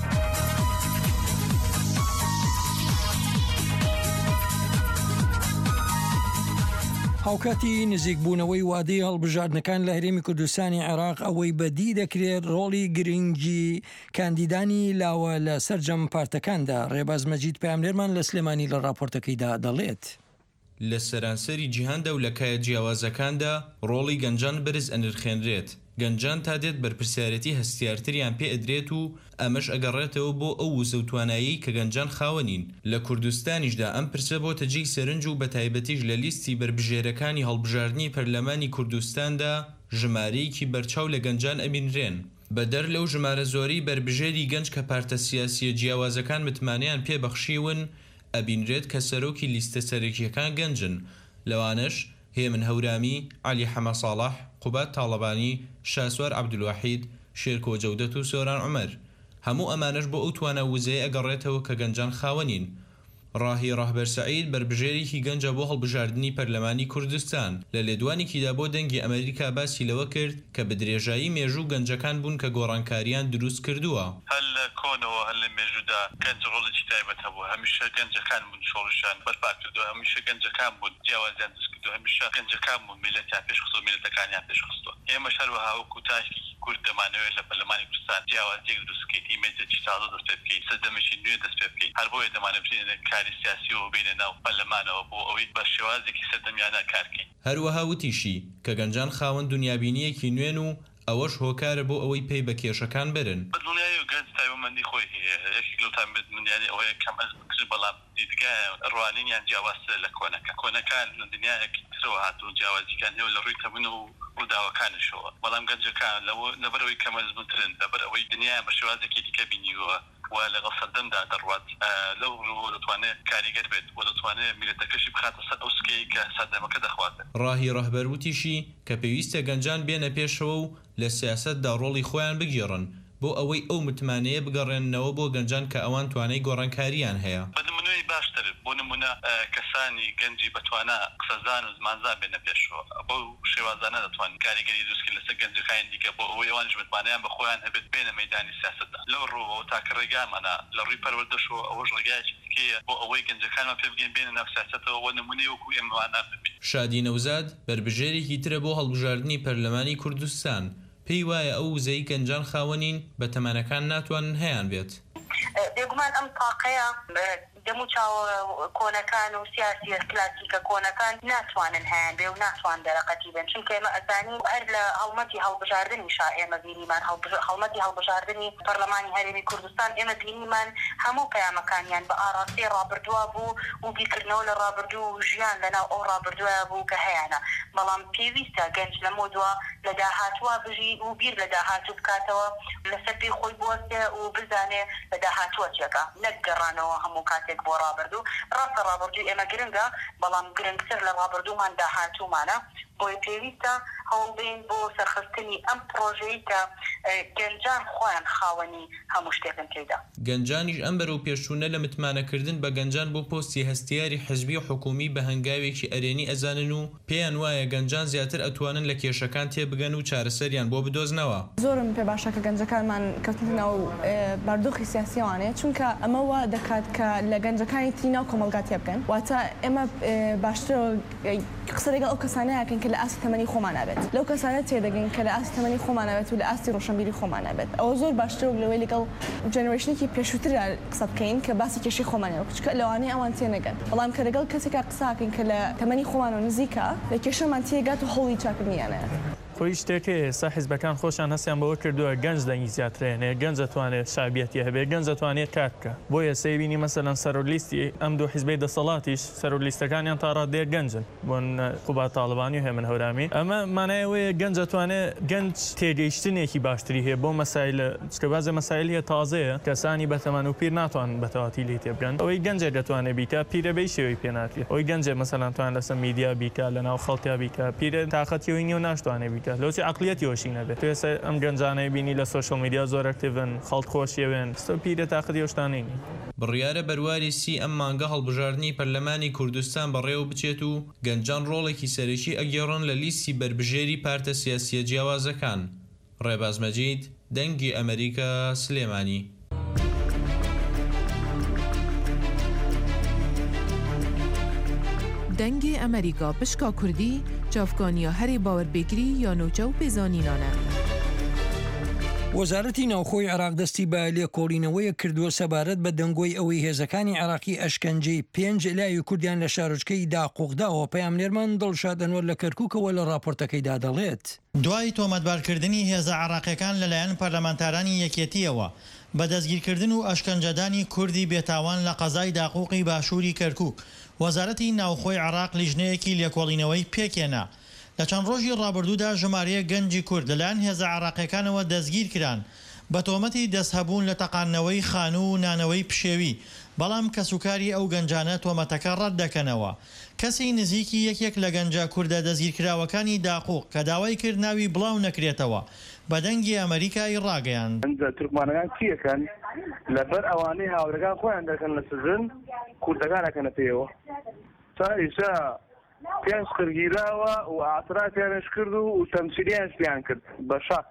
هاوکاتی نزیکبوونەوەی وادەی هەڵبژاردنەکان لە هەرێمی کوردستانی عێراق ئەوەی بەدی دەکرێت ڕۆڵی گرنگی کاندیدانی لاوە لە سەرجەم پارتەکاندا. ڕێباز مەجید پاملێرمان لە سلێمانی لە راپۆرتەکەیدا دەڵێت. لە سەرانسەری جیهاندا و لە کایە جیاوازەکاندا ڕۆڵی گەنجان بەرز ئەنرخێنرێت. گەنجان تا دێت بەرپرسیارەتی هەستیارتریان پێ ئەدرێت و ئەمەش ئەگەڕێتەوە بۆ ئەو وزە و توانایی کە گەنجان خاوەنین. لە کوردستانیشدا ئەم پرسە بۆ تەجێی سەرنج و بەتایبەتیش لە لیستی بربژێرەکانی هەڵبژاردننی پەرلەمانی کوردستاندا ژمارەیەکی بەرچاو لە گەنجان ئەبینرێن. بەدەر لەو ژمارە زۆری بربژێری گەنج کە پارتە سیاسیە جیاوازەکان متمانیان پێبەخشیون ئەبینرێت کە سەرۆکی لیستە سەرەکیەکان گەنجن. لەوانش هێمن هەورامی، عەلی حەمە ساڵح، قوبات تاڵەبانی، شاسوار عەبدولواحید، شێرکۆ جەودەت و سۆران عومەر. هەموو ئەمانش بۆ ئەو توانە وزەیە ئەگەڕێتەوە کە گەنجان خاوەنین. ڕاهی ڕاهبەر سەعید بربژێرێکی گەنجە بۆ هەڵبژاردننی پەرلەمانی کوردستان لە لێدوانێکیدا بۆ دەنگی ئەمریکا باسی لەوە کرد کە بە درێژایی مێژوو گەنجەکان بوون کە گۆڕانکاریان دروست کردووە. هەل لە کۆنەوە هەل لە مێژوودا گەنج ڕۆڵێکی تایبەت هەبوو هەمیشە گەنجەکان بوون شۆڕشان بەرپا کردووە هەمیشە گەنجەکان بوون جیاوازیان دروست کردووە هەمیشە گەنجەکان بوون میلەتیان پێشخستووە میلەتەکانیان پێشخستووە. ئێمەش هەروەها وەکو تاشکی کورد دەمانەوێت لە پەرلەمانی کوردستان جیاوازیەک دروست بکەین ئیمێجێکی تازە دەست پێ بکەین سەردەمێکی نوێ دەست پێ بکەین هەر بۆیە دەمانێت بچینە کاری سیاسیەوە بینە ناو پەرلەمانەوە بۆ ئەوەی بە شێوازێکی سەردەمیانە کارکەین. هەروەها وتیشی کە گەنجان خاوەن دنیابینیەکی نوێن و ئەوەش هۆکارە بۆ ئەوەی پێی بە کێشەکان برن. دنیای و گەنج تایبەتمەندی خۆی هەیە یەکێک لەوتان بێت منیانی ئەوەیە کەم ئەز بکرد بەڵام دیدگە ڕوانینیان جیاوازتر لە کۆنەکان لە دنیایەکی ترەوە هاتوون جیاوازیەکان هەیە لە ڕووی تەمەن و ڕووداوەکانشەوە بەڵام گەنجەکان لەبەرەوەی کەم ئەز بترن لەبەر ئەوەی دنیا بە شێوازێکی دیکە بینیوە و لەگەڵ سەردەمدا دەڕوات لەو ڕوو دەتوانێت کاریگەر بێت و دەتوانێت میلەتەکەشی بخاتە سەر ئەو سکەی کە سەردەمەکە دەخواتن. ڕاهی ڕەهبەر وتیشی کە پێویستە گەنجان بێنە پێشەوە و لە سیاسەتدا ڕۆڵی خۆیان بگیڕن بۆ ئەوەی ئەو متمانەیە بگەڕێنەوە بۆ گەنجان کە ئەوان توانای گۆڕانکاریان هەیە. بەنمونەی باشتر بۆ نمونە کەسانی گەنجی بەتوانە قسەزان و زمانزان بێنە پێشەوە بۆ شێوازانە دەتوانن کاریگەری دروستکرد لەسەر گەنجەکانی دیکە بۆ ئەوەی ئەوانش متمانەیان بە خۆیان هەبێت بێنە مەیدانی سیاسەتدا لەو ڕووەوە تاکە ڕێگامانە لە ڕووی پەروەردەشەوە ئەوەش ڕێگایەکی دیکەیە بۆ ئەوەی گەنجەکانمان پێ بگەین بێنە ناو سیاسەتەوە و نمونەی وەکو ئێمەوانان ببین. شادی نەوزاد بربژێرێکی ترە بۆ هەڵبژاردننی پەرلەمانی کوردستان پێی وایە ئەو وزەی گەنجان خاوەنین بە تەمەنەکان ناتوانن هەیان بێت. بێگومان ئەم تاقەیە دەمو چاو کۆنەکان و سیاسی کلاسیکە کۆنەکان ناتوانن هەیان بێ و ناتوان دەرەقەتی بن چونکە ئێمە ئەزانی هەر لە هەڵمەتی هەڵبژاردننی ئێمە بینیمان هەڵمەتی هەڵبژاردننی پەرلەمانی هەرێمی کوردستان ئێمە بینیمان هەموو پەیامەکانیان بە ئاراستی ڕابردووە بوو و بیرکردنەوە لە ڕابردوو ژیان لەناو ئەو ڕابردووە بوو کە هەیەە بەڵام پێویستە گەنج لە مۆدووە لە داهاتوە بژی و بیر لە داهاتوو بکاتەوە لەسەر پێی خۆی بوەستێ و بزانێ لە داهاتوە چێکە نەگەڕانەوە هەموو کاتێک بۆ ڕابردوو ڕاستە ڕابردووی ئێمە گرنگە بەڵام گرنگتر لە ڕابردوومان داهاتوومانە بۆی پێویستە هەوڵبین بۆ سەرخستنی ئەم پرۆژەی کە گەنجان خۆیان خاوەنی هەموو شتێکن تێدا. گەنجانیش ئەم بەرەو پێشوونە لە متمانەکردن بە گەنجان بۆ پۆستی هەستیاری حزبی حکومی بە هەنگاوێکی ئەرێنی ئەزانن و پێیان وایە گەنجان زیاتر ئەتوانن لە کێشەکان تێبگەن و چارەسەریان بۆ بدۆزنەوە. زۆرم پێ باشە کە گەنجەکانمان کەوتنەوە بەردۆخی سیاسیوانەیە چونکە ئەمە وا دەکات کە لە گەنجەکانی تری ناو کۆمەلگاتیا بکەن واتە ئێمە باشتر قسە لەگەڵ ئەو کەسانەیەکەن کە لە ئاستی تەمەنی خۆمان نابێت لەو کەسانە تێدەگەین کە لە ئاستی تەمەنی خۆمان نابێت و لە ئاستی ڕۆشنبیری خۆمان نابێت ئەوە زۆر باشتر لەوەی لەگەڵ جەنەرێشنێکی پێشووتر قسە بکەین کە باسی کێشەی خۆمانەوە چکە لەوانەیە ئەوان تێنەگەن بەڵام کە لەگەڵ کەسێکا قساکەین کە لە تەمەنی خۆمان و نزیکە لە کێشەمان تێگات و هەوڵی چاکردنیانەیە خۆی شتێکە ئێستا حیزبەکان خۆشیان هەستیان بەوە کردووە گەنج دەنگی زیاترێنێ گەنج دەتوانێت شابەتی هەبێ گەنج دەتوانێت کار بکە بۆیە سەیبینی مەسەلەن سەرۆلیستی ئەم دوو حیزبەی دەسەڵاتیش سەرۆلیستەکانیان تا ڕادێ گەنجن بۆن قوبات تاڵبانی و هێمن هەورامی ئەمە مانایەوەیە گەنج دەتوانێت گەنج تێگەیشتنێکی باشتری هەیە بۆ مەسایل چکەبازە مەسایل هەیە تازەیە کەسانی بەتەمەن و پیر ناتوانن بەتەواتی لێ تێبگەن ئەوەی گەنجێ دەتوانێت بیکە پیرەبەی شێوەی پێناکرێت ئەوەی گەنجێ مەسەلەن توان لەسەر میدیا بیکە لەناو خەڵکیا بیکە پیرە تااقەتیەوەی نیە و ناشتوانێت بیکە لەوچی عقلیەتی وەشی نەبێت تو ێستا ئەم گەنجانەی بینی لە سۆشەڵ میدیا زۆر ئەکتیڤن خەڵک خۆشیەوێن ستۆ پیرە تااقەتی هێشتانەی بڕیارە بەرواری سی ئەم مانگە هەڵبژاردننی پەرلەمانی کوردستان بەڕێوە بچێت و گەنجان ڕۆڵێکی سەرەکی ئەگەڕن لە لیستی بربژێری پارتە سیاسیە جیاوازەکان. ڕێباز مەجید، دەنگی ئەمریکا، سلێمانی. دەنگی ئەمریکا پشکا کوردی چاوکانیا هەری باوەربێگری یا نوچە و پێزانینانە. وەزارەتی ناوخۆی عێراق دەستی بە لێکۆڵینەوەیە کردووە سەبارەت بە دەنگۆی ئەوەی هێزەکانی عێراقی ئەشکەنجەی 5 لای کوردیان لە شارۆچکەی داقوقداوە پەیامنێرمان دڵشاد ئەنوەر لە کەرکووکەوە لە راپۆرتەکەیدا دەڵێت. دوای تۆمەتبارکردنی هێزە عێراقیەکان لەلایەن پەرلەمانتارانی یەکێتیەوە بە دەستگیرکردن و ئەشکەنجەدانی کوردی بێتاوان لە قەزای داقوقی باشووری کەرکووک وەزارەتی ناوخۆی عێراق لیژنەیەکی لێکۆڵینەوەی پێکێنا. لە چەند ڕۆژی ڕابردوودا ژمارەیە گەنجی کورد لەلایەن هێزە عێراقیەکانەوە دەستگیر کران بە تۆمەتی دەستهەبوون لە تەقانەوەی خانوو و نانەوەی پشێوی بەڵام کەسوکاری ئەو گەنجانە تۆمەتەکە ڕەت دەکەنەوە. کەسی نزیکی یەکێک لە گەنجە کووردە دەستگیرکراوەکانی داقوق کە داوای کرد ناوی بڵاو نەکرێتەوە بە دەنگی ئەمریکای ڕاگەیاند. تورکمانەکان چیەکەن لەبەر ئەوانەی هاوڕێگان خۆیان دەکەن لە سزن کوردەکانەکەنە پێوە تا ئیسا پێنج خرگیراوە و ئاعترافیانش کرد و تەمسیلیانش پیان کرد بە شەق.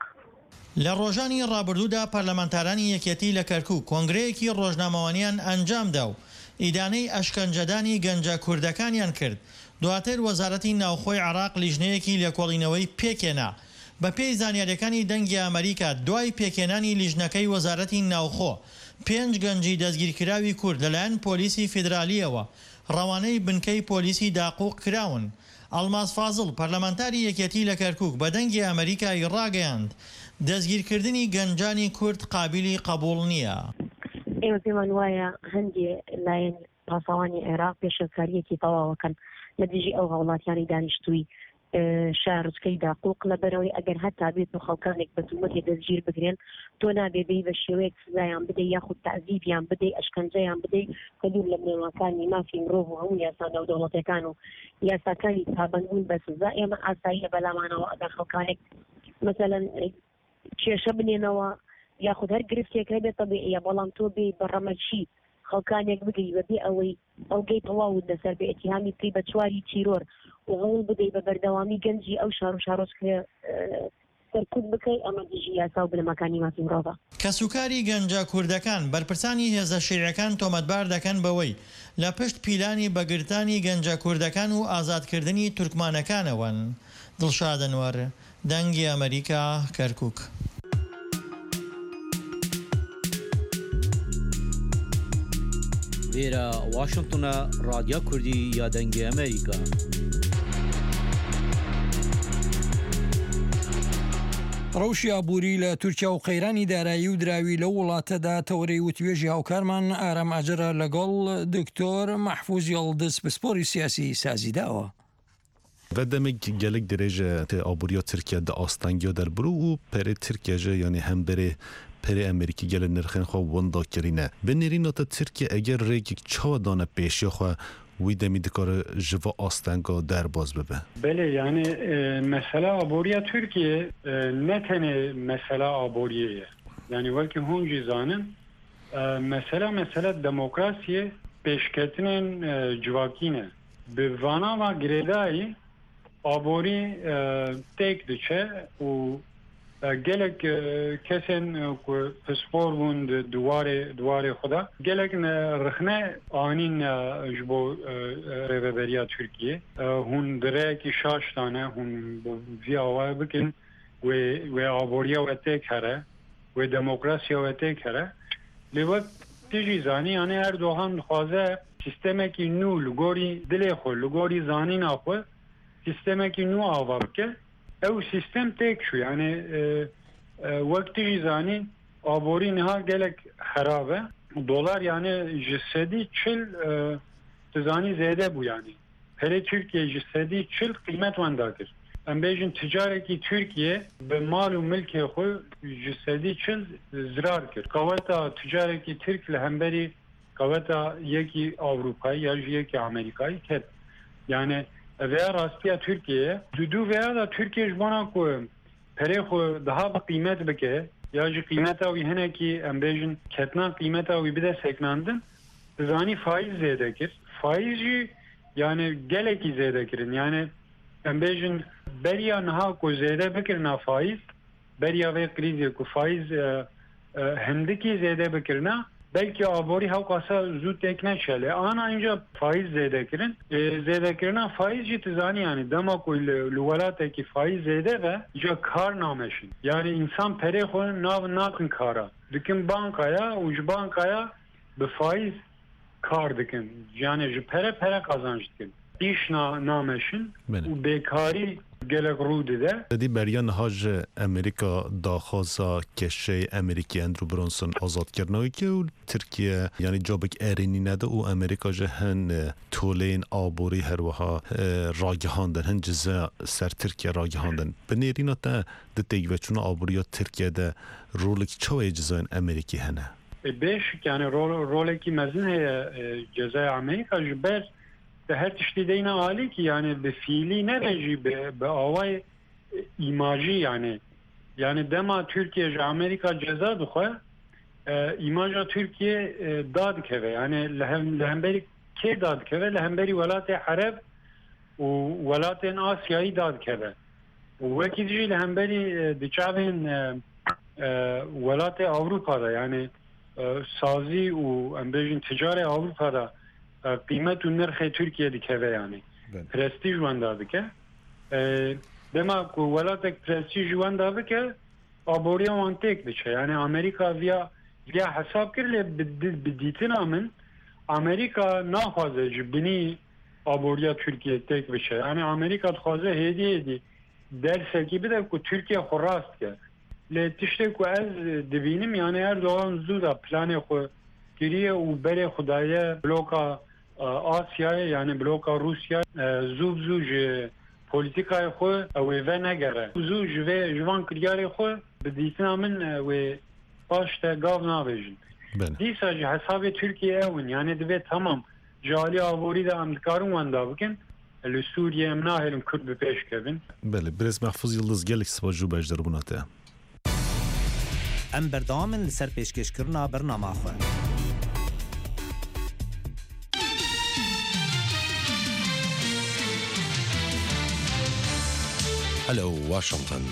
لە ڕۆژانی ڕابردوودا پەرلەمانتارانی یەکێتی لە کەرکووک کۆنگرەیەکی ڕۆژنامەوانیان ئەنجامدا و ئیدانەی ئەشکەنجەدانی گەنجە کوردەکانیان کرد. دواتر وەزارەتی ناوخۆی عێراق لیژنەیەکی لێکۆڵینەوەی پێکێنا. بە پێی زانیاریەکانی دەنگی ئەمریکا دوای پێکێنانی لیژنەکەی وەزارەتی ناوخۆ 5 گەنجی دەستگیرکراوی کورد لەلایەن پۆلیسی فیدرالیەوە ڕەوانەی بنکەی پۆلیسی داقوق کراون. ئەڵماس فازڵ پەرلەمانتاری یەکێتی لە کەرکووک بە دەنگی ئەمریکای ڕاگەیاند دەستگیرکردنی گەنجانی کورد قابلی قبول نییە. ئێوە پێمان وایە هەندێ لایەن پاسەوانی عێراق پێشەکاریەکی تەواوەکەن لە دژی ئەو هاوڵاتیانی دانیشتووی شارچکەی داقوق لەبەرەوەی ئەگەر هەتا بێت و خەڵکانێک بە تومەتی دەستگیر بگرێن تۆ نابێبی بە شێوەیەک سزایان بدەی یاخود تەعزیبیان بدەی ئەشکەنجەیان بدەی کە دوور لە بنەماکانی مافی مرۆڤ و هەموو یاسا ناودەوڵەتەکان و یاساکانی پابەندبوون بە سزا ئێمە ئاسایی لە بەلامانەوە ئەگەر خەڵکانێک مەسەلەن کێشە بنێنەوە یاخود هەر گرفتێک هەبێت تەبیعیە بەڵام تۆ بێ بەڕەمەچی خەڵکانێک بگەی بەبێ ئەوەی ئەوگەی تەواوت لەسەر بە ئەتیهامی پێی بە چواری تیرۆر و هەوڵ بدەی بە بەردەوامی گەنجی ئەو شار و شارۆچکە سەرکوت بکەی ئەمە دژی یاسا و بنەماکانی مافی مرۆڤە. کەسوکاری گەنجە کوردەکان بەرپرسانی هێزە شیعەکان تۆمەتبار دەکەن بەوەی لە پشت پیلانی بەگرتانی گەنجە کوردەکان و ئازادکردنی تورکمانەکانەوەن. دڵشاد ئەنوەر، دەنگی ئەمریکا، کەرکووک. لێرە واشنگتنە ڕادیۆ کوردی یا دەنگی ئەمریکا. ڕەوشی ئابووری لە تورکیا و قەیرانی دارایی و دراوی لە وڵاتەدا تەورەی وتوێژی هاوکارمان ئارام ئاجرە لەگەڵ دکتۆر مەحفوظ یەڵدز پسپۆری سیاسی سازیداوە. Vedemek gelek derece te aburiya Türkiye de astangiya derburu u pere Türkiye yani hem bere pere Amerika gelen nirxen xo wanda kirine. Benerin ta Türkiye eğer rek çava dana peşi xo وی دمی دکاره جوا آستنگا در باز ببه. بله یعنی مسئله آبوریه ترکیه نه تنه مسئله آبوریه یعنی ولی هونجی زانن مسئله دموکراسیه پیشکتنین جواکینه به وانا و گریدایی آبوری تک دچه و gelek kesen ku spor bun duvarê xwe gelek rixne anîn ji bo rêveberiya Tirkiye hûn dirêkî şaş tane hûn vî ava bikin wê aboriya we têk here wê demokrasiya we têk here lê wek tijî zanî yani Erdogan dixwaze sistemekî nû li gorî dilê xwe li gorî zanîna xwe sistemekî nû ava bike ew sistem têk çû yani wek tijî zanî aborî niha gelek xerab e dolar yani ji sedî çil tu zanî zêde bû yani perê Tirkiye ji sedî çil qîmet wenda kir em bêjin ticarekî Tirkiye bi mal û milkê xwe ji sedî çil zirar kir qaweta ticarekî Tirk li hemberî qaweta yekî Avrupayî ya ji yekî Amerîkayî ket yani veya rastiya Türkiye du veya da Türkiye ji bona ku perê xwe daha bi qîmet bike ya ji qîmeta wî hinekî em bêjin ketna qîmeta wî bide seknandin zanî faiz zêde kir faiz jî yani gelekî zêde kirin yani em bêjin beriya niha ku zêde bikirina faiz beriya vê krîzê ku faiz hindikî zêde bikirina belki aborî hewqasa zû têk neçele ana inca faiz zêde kirin zêde kirina faiz jî tu zanî yani dema ku li welatekî faiz zêde ve ja kar nameşin yani insan perê xwe nakin kara dikin bankaya û ji bankaya bi faiz kar dikin yani ji pere kazanç dikin iş nameşin û bêkarî gelek rû dide. Di beriyan haj Amerika daxwaza keşey Amerikî Andrew Bronson azadkirina ki û Tirkiye yani cabek erênîne de û Amerika ji hin tolên aborî her wiha ragihandin hin cize ser Tirkiye ragihandin. Bi nêrîna te di têkveçûna aboriya Tirkiye'de rolekî çawê cizayên Amerîkî hene? Beşik yani rolekî mezin heye cezaya Amerika ji ber her tiştî deyne alî ki yani bi fiilî ne jî bi away imajî yani dema Türkiye ji Amerika ceza dixwe imaja Türkiye da dikeve yani li hemberî kê da dikeve li hemberî welatê Hereb û welatên Asyayî da dikeve û wekî jî li hemberî di çavên welatê Avrupa'da yani sazî û em bêjin ticarê Avrupa'da qîmet û nirxê Tirkiye dikeve yani prestîj wenda dike dema ku welatek prestîj wenda bike aboriya wan têk diçe yani Amerika viya hesab kir lê bi dîtina min Amerika naxwaze ji binî aboriya Tirkiye têk biçe yani Amerika dixwaze hêdî dersekî bide ku Tirkiye xwe rast ke lê tiştê ku ez dibînim yani Erdogan zû da planê xwe kiriye û berê xwe daye bloka Asya'ya yani bloka Rusya zû ji politikayê xwe ew ve negere zû ji van kiryarê xwe bi dîtina min wê baş te gav nabêjin dîsa ji hesabê Tirkiye ewin yani divê tamam ji alî aborî de em dikarin wenda bikin li Sûriye em nahêlin Kurd bi pêş kevin. Belê Birêz Mehfûz Yıldız gelek spas jû beşderbûna te. Em berdamin li ser pêşkêşkirina bernama xwe. Hello Washington.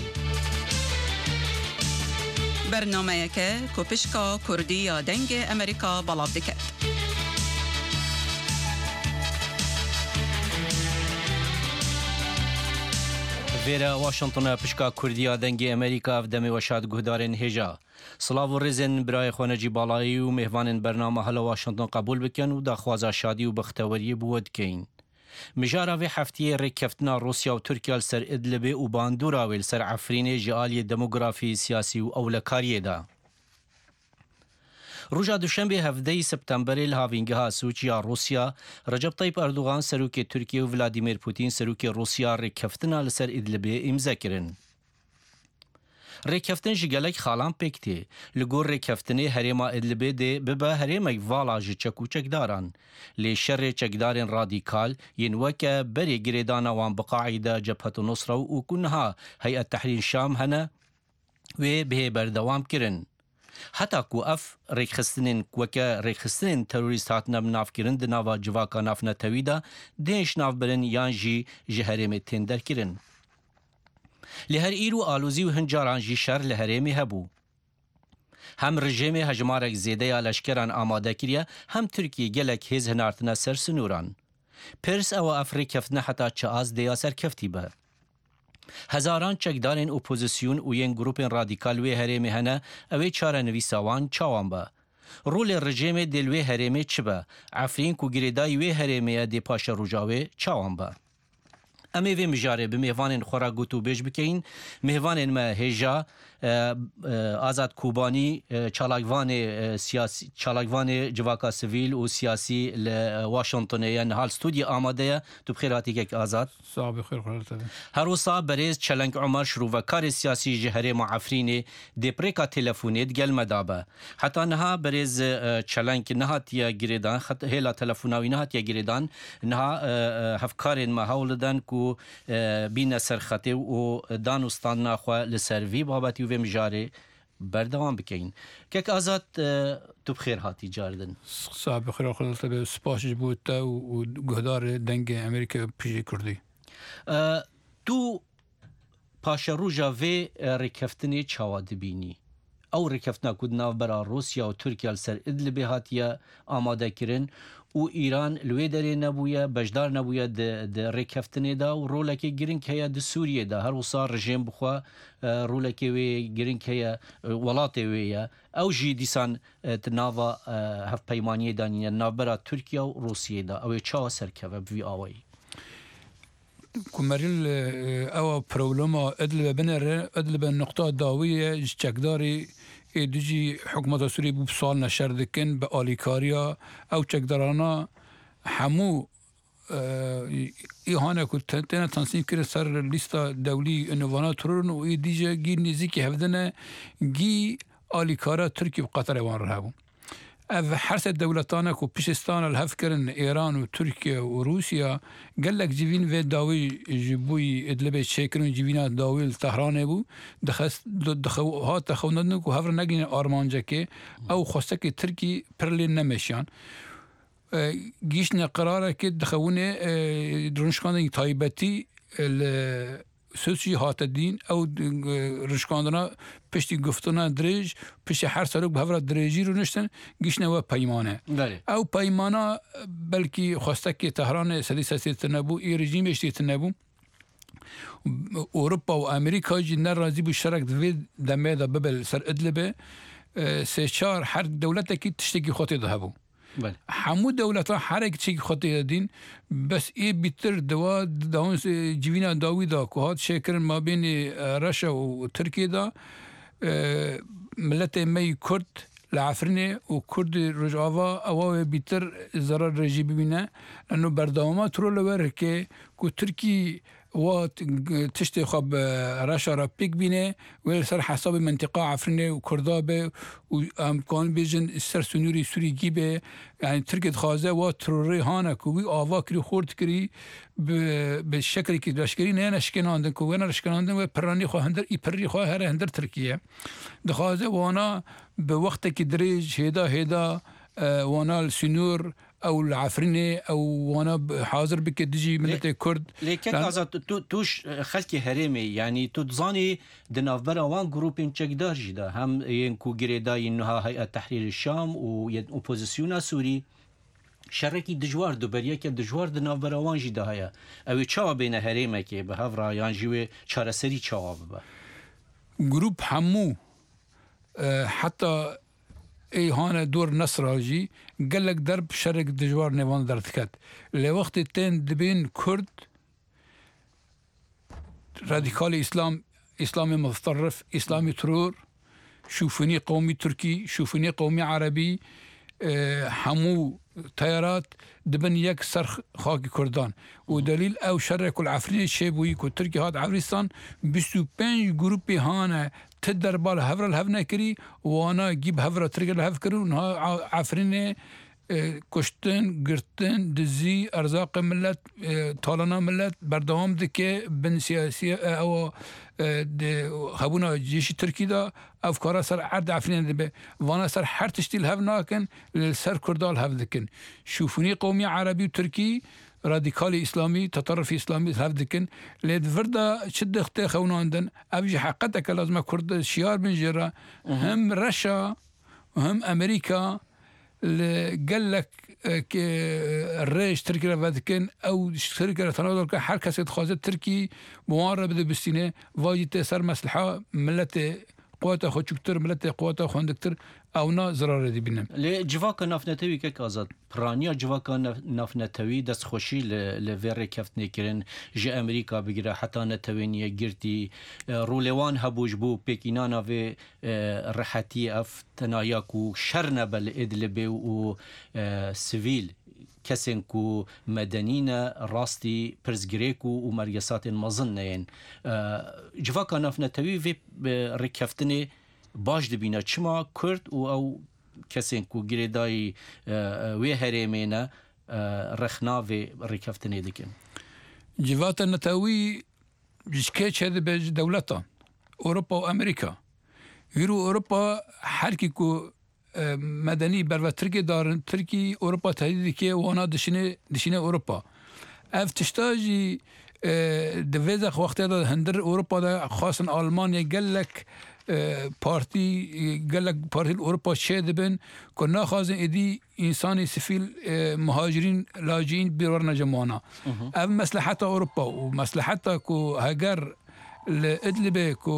برنامه‌یکه کوپشکا کردی یا دنگ امریکا بلاو دکت. ویرا واشنطن پشکا کردی یا دنگ امریکا و دمی وشاد گهدارن هجا. سلاو و رزن برای خانجی بالایی و مهوان برنامه هلا واشنطن قبول بکن و دخوازا شادی و بختوری بود کین. مجارا و هفته رکفتنا روسیا و ترکیه سر ادلبه و باندورا و سر عفرین جعالی دموگرافی سیاسی و اولکاریه دا. روژا دوشنبه 17 سپتامبر الهاوینگها سوچیا روسیا رجب طیب اردوغان سروک ترکیه و ولادیمیر پوتین سروک روسیا رکفتنا لسر ادلبه امضا کرن. رکفتن جگلک خالان پکتی لگور رکفتنی هریما ادلبه ده ببا هریمک والا جی چکو چکداران لی شر چکدارن رادیکال ینوکه بری گریدانا وان بقاعده جبهت نصره و کنها هیئت تحریر شام هنه و به بردوام کرن. حتی کو اف ریخستنین کوکه ریخستنین تروریست هاتنا بناف کرن دناوا جواکا ناف نتویدا دینش ناف برن یان جی جهرم تندر کرن. لهر ئیر و ئالوزی و هەنجارانژی شەر لە هەرێمی هەبوو. هم رژیمی هجمارک زیده یا لشکران آماده کریه هم ترکیه گلک هیز هنارتنا سر سنوران. پرس او افریکفتنه حتی چه از دیاسر کفتی به. هزاران چکدارین اپوزیسیون و ین گروپین رادیکال وی هرمی هنه اوی چاره نویساوان چاوان به. رول رژیم دلوی هرمی چه به؟ عفرین کو گریدای وی هرمی دی پاش روجاوی چاوان به. امی وی مجاره به مهوان خورا گوتو بیش بکین مهوان ما هجا آزاد کوبانی چالاکوان جواکا سویل و سیاسی لواشنطنیه نهال استودیو آماده تو بخیراتی که آزاد صاحب بخیر خالته هر روزا بریز چلنگ عمر شروع و کار سیاسی جهره معفرینی دیپریکا تلفونیت گل مدابه حتی نها بریز چلنگ نهات یا گریدان خط هلا تلفوناوی نهات یا گریدان نها هفکارین ما هولدن کو بین سرخطه و دانستان نخوا لسروی بابتی و مجاره بردوام بکین که آزاد تو بخیر هاتی جاردن صاحب بخیر خالته به سپاس بود تا و گهدار دنگ امریکا پیش کردی تو پاشا روژا وی رکفتنی چاواد بینی او رکفتنا کدنا برا روسیا و ترکیه سر ادلب هاتیه آماده کرن و ایران لوی دری نبویه بجدار نبویه د رکفتنی دا و رولکی گرینگ هیا د سوریه دا هر وصار رژیم بخوا رولکی وی گرینگ هیا ولاتی ویه او جی دیسان تناوا هف پیمانی دانیه نابرا ترکیه و روسیه دا او چاو سرکوه بوی آوی كمريل او بروبلما ادل النقطة الداوية چكداري دجي حكومة سوريا بسال نشر دكن بآليكاريا او چكدارانا همو إيهانا كنت تنصيب كده سر لستا دولي انوانات ترون و اي ديجا جي نزيكي هفدنا جي آليكارا تركي وقطر وان رهبو اف حرس دولتانا کو پیشستان الهفکرن ایران و ترکیه و روسیا قال لك جيفين في داوي جيبوي ادلب شيكرن جيفينا داوي تهران بو هات تخوندن کو هفر نگين ارمانجكي او خوستك تركي برلين نمشيان گيشنا قراره كي دخونه درنشكان تايبتي سوچی هات دین او رشکاندنا پشتی گفتنا درج پشتی هر سرک به هفر درجی رو نشتن گیشنه و پیمانه او پیمانه بلکی خواسته که تهران سدیسه تنبو ای رژیم اشتی تنبو اوروپا و امریکا جی نرازی بو شرک دوید دمه دا ببل سر ادلبه سه چار هر دولت که تشتکی خواهی ده بو همو دولتها هر یک چیزی خاطر دین بس ای بیتر دوان جیوینا داوی دا که هات شکرن ما بین روسیا و ترکیه دا ملت می کرد لعفرنه و کرد رجاوا اوه بیتر ضرر رژی ببینه لانه بردامات رو لور که ترکی و تشتي خب رشا را بيك بينه ويسر حساب منطقة عفرنة وكردابة وامكان بيجن السر سنوري سوري جيبه يعني تركت خازه و تروري هانا كوي آوا كري خورد كري بالشكل كي داشكري نه نشكناندن كوي نشكناندن و پراني خو هندر اي پري خو هر هندر تركيا دخازه وانا بوقت كي دريج هيدا وانا السنور او العفرنه او وانا حاضر بك دجي ملت كرد لكن ازات توش خلكي هرمي يعني تزاني دنافبر وان جروبين چكدار جدا هم ينكو جريدا انها هيئه تحرير الشام و اوبوزيسيون سوري شركي دجوار دوبريه كي دجوار دنافبر وان جدا هيا او چا بين هرمه كي به هفرا يانجوي چارسري چا جروب همو حتى ای هانه دور نصراجی قال لك درب شرق دجوار نيوان درتكت لوقت تين دبين كرد راديكال اسلامي متطرف اسلامي ترور شوفني قومي تركي شوفني قومي عربي همو تيارات دبن يك سرخ خاك كردان ودليل او شرق العفرين شيبوي كو تركي هاد عفرستان 25 جروبي هانه تدر بال هفر الهفنا كري وانا جيب هفر ترجع الهف كري ونها عفرينه كشتن قرتن دزي ارزاق ملت طالنا ملت بردوام دكه بن سياسيه او خبونا جيش تركي دا افكار سر عرض عفرين دبه وانا سر حرتشتي الهف ناكن سر كردال هف دكن شوفوني قومي عربي وتركي راديكالي إسلامي تطرفي إسلامي هاف دكن ليد فردا شد اختي خوناندن أبجي حقتك لازم كرد شيار من جرا هم رشا وهم أمريكا قال لك الرئيس تركي رفادكن أو تركي تناول حركة تخاذ تركي موارد بده بالسنة واجد تسر مسلحة ملته قوات خود چکتر ملت قوات خواندکتر او نا ضرر دی بینم لی جواک نافنتوی که آزاد پرانیا جواک نافنتوی دست خوشی لور کفت نکرن جه امریکا بگیره حتی نتوینیه گرتی رولوان هبوش بو پیکینانا و رحتی اف تنایاکو شرنبل ادلبه و سویل کسین کو مدنین راستی پرزگریکو و مرگسات مزنین جواکا نافنتوی و رکفتنی باش دبینا چما کرد و او کسین کو گریدای وی هریمینه رخنا و رکفتنی دکن جواتا نتوی جشکه چه به دولتا اوروپا و امریکا ویرو اوروپا هرکی کو مدنی بر و ترکی دارن ترکی اوروپا تهدید که وانا دشینه اوروپا اف تشتاجی دویزخ وقتی داد هندر اوروپا دا خاصن آلمانیا گلک پارتی اوروپا چه دبن که نخوازن ایدی انسانی سفیل مهاجرین لاجئین بیرور نجمانا اف مصلحت اوروپا و مصلحت که هگر ادلبه که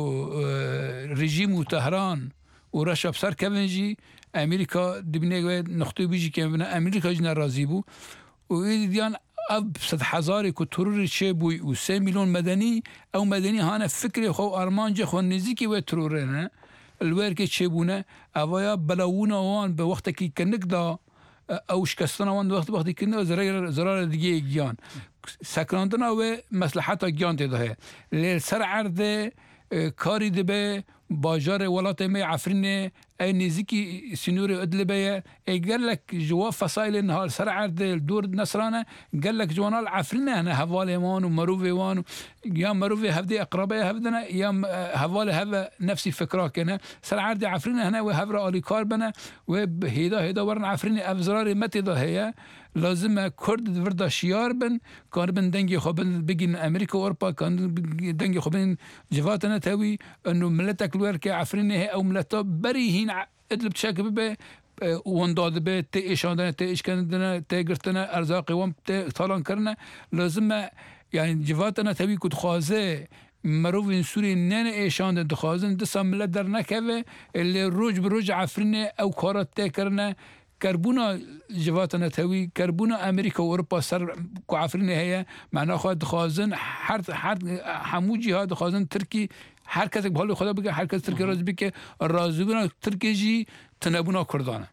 رژیم و تهران و رشا بسر کبنجی امریکا دبنه نقطه بیجی که امریکا جن راضی بو و ایدیان اب 100,000 که ترور چه بوی و 3 میلیون مدنی او مدنی هانه فکر خو ارمانج خو نزدیکی و تروره نه الور که چه بونه اوایا بلاونه وان به وقت که کنک دا او شکستن وان وقتی کنه ضرر دیگه گیان سکراندن و مصلحت گیان ده ل سر عرض کاری دبه باجار ولات می عفرینه ای نزیکی سنور ادلبه ای قال لك جوا فصائل النهار سر عرض الدور نصرانه قال لك جوانال عفرینه انا حواله وان ومروفي وان يا مروفي هفدي اقرباء هفدنا يا حواله هذا نفسي فكره كنا سر عرض عفرینه هنا وهفر الي كاربنا وهيدا ورن عفرینه افزرار متى ده هي لازم كرد وردا شيار بن كان بن دنگي خبن بگين امريكا واوروبا كان دنگي خبن جواتنا تاوي انه ملتك الوركه عفرينه او ملتا بريهين ادلب تشاكب به ونداد به تيشاندنا تيشكندنا تيغرتنا ارزاق وم طالان كرنا لازم يعني جواتنا تاوي كنت خوازه مروفين سوري نان ايشاند دخوازن دسا ملت در نكوه اللي روج بروج عفرينه او كارات تيكرنا كربونا جواتنا تاوي كربونا امريكا واوروبا سر كعفرين هي معناها خود خازن هر همو جهاد خازن تركي هر کس بحال خدا بگه هر کس ترکی راضی بگه راضی بنا ترکی جی تنبونا کردانه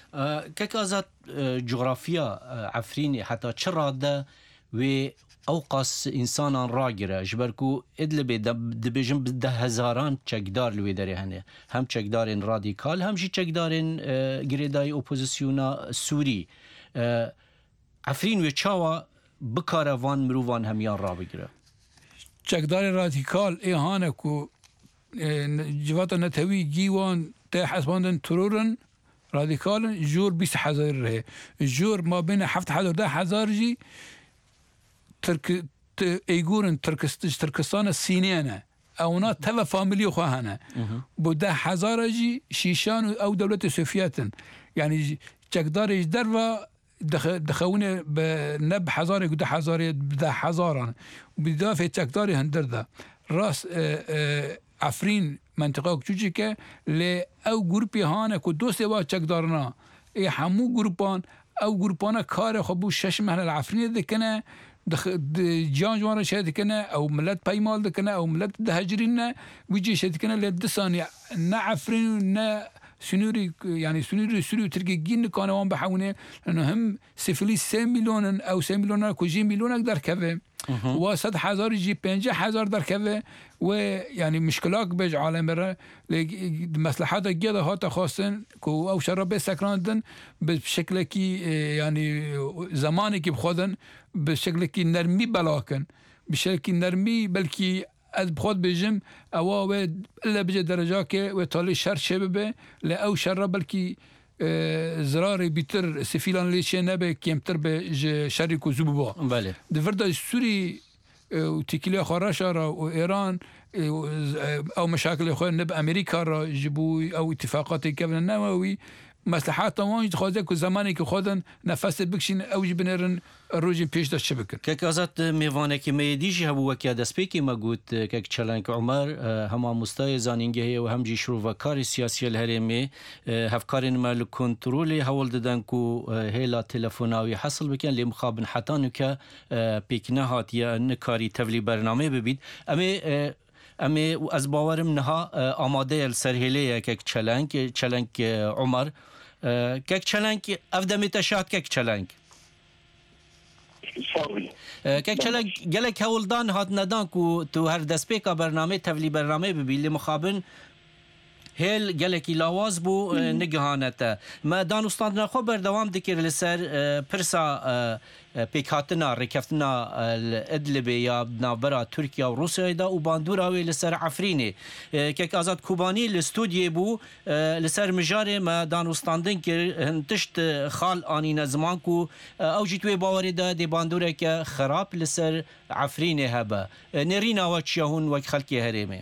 که آزاد جغرافیا عفرینی حتی چرا ده و اوقاس انسانان راگیره جبرکو ادلبه دبیجم ده هزاران چکدار لوی داره هنه هم چکدارین رادیکال هم جی چکدارین گریدای اپوزیسیونا سوری عفرین و چاوا بکاره وان مروان همیان را بگیره چکدار رادیکال ایهانه کو جوات نتوی گیوان ته حسباندن ترورن رادیکال جور 20,000 ره جور ما بین 7,000 و 10,000 جی ترك ايغورن تركستان الصينية اونا تبع فاميلي خواهنا بده حزارجي شيشان او دولة السوفيات يعني چقدار دروا دخونه بنب حزاري قد حزاري بده حزاران وبدافع چقدار هندرده راس عفرين منطقه كوچيكه ل او گروپی هانه کو دو سوا چقدارنا اي همو گروپان او گروپانا کار خبو شش مهل العفرين دکنه جان جوان شهد كنا او ملت بايمال دكنا او ملت دهجرين ويجي شهد كنا للدسان نعفرين نا سنوري يعني سنوري تركي جين كانوا بحونه لانه هم سفلي 3 مليون او 3 مليون كوجي مليون اقدر كفه وسط حزار يجي 50,000 در كفه ويعني مشكلات بيج عالم مصلحات الجيده هات خاصن كو او شرب سكراندن بشكل كي يعني زماني كي بخودن بشكل كي نرمي بلاكن بشكل نرمي بلكي از بخود بجم او الا بجه درجه که و تالی شر شبه ل او شر بلکی زراري بيتر سفيلان ليش نبي كيمتر بشركة زبوبا بله دفردا السوري وتكليا خراشة وإيران أو مشاكل إخوان نب أمريكا را جبوي أو اتفاقات كابن النووي مصلحات واجد خودك وزماني كخودن نفس بكشين أو جبنرن الروج بيش داشت بكن. كأزات ميوانه که میدیجی هبو وکی دسپیکی مگود که چلنگ عمر هما مستای زانینگه و هم جیشرو و کاری سیاسی الهرمی هفکارین مال کنترلی حول دادن کو هلا تلفناوی حاصل بکن لی مخابن حتی نکه پیکنه هات یا نکاری تولی برنامه ببید امی از باورم نها آماده السرهلیه که چلنگ عمر که چلنگ افدمی تشاد که چلنگ که چلنگ گلک هولدان هات ندان کو تو هر دسپیکا برنامه تولی برنامه ببی لی مخابن هل گلکی لاواز بو نگهانته ما دانستان نخو بردوام دکر لسر پرسا پیکاتنا رکفتنا الادلبه یا نابرا ترکیه و روسیه دا و باندوراوی لسر عفرینه که آزاد کوبانی الاستودیو بو لسر مجاره ما دانستاندن که هنتشت خال آنی نزمان کو او جیتوی باوری دا دی باندوره که خراب لسر عفرینه هبا نرینا وچیهون وک خلکی هریمه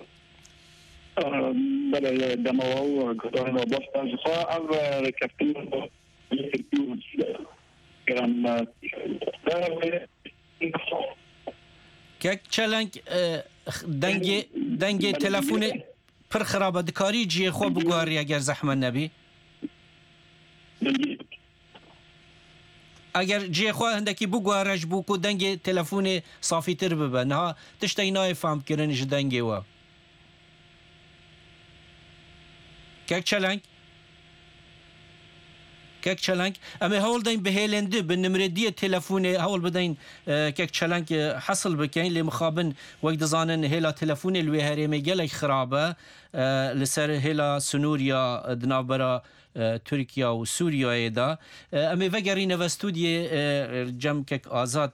بله دماغ گذارن و باش تنجخوا او رکفتن که چلنگ دنگ تلفون پر خرابه دکاری جیه خوب بگواری اگر زحمت نبی اگر جیه خواه هندکی بگوارش بو که دنگ تلفون صافی تر ببه نه تشتی نای فهم کرنش دنگی و که چلنگ اما هول داین بهیلنده به نمره تلفون هول بداین که چلنگ حصل بکن لی مخابن وقت دزانن هلا تلفون الوی هرمی گلک خرابه لسر هلا سنوریا دنابرا ترکیه و سوریه ایدا اما وگرین و استودی جم که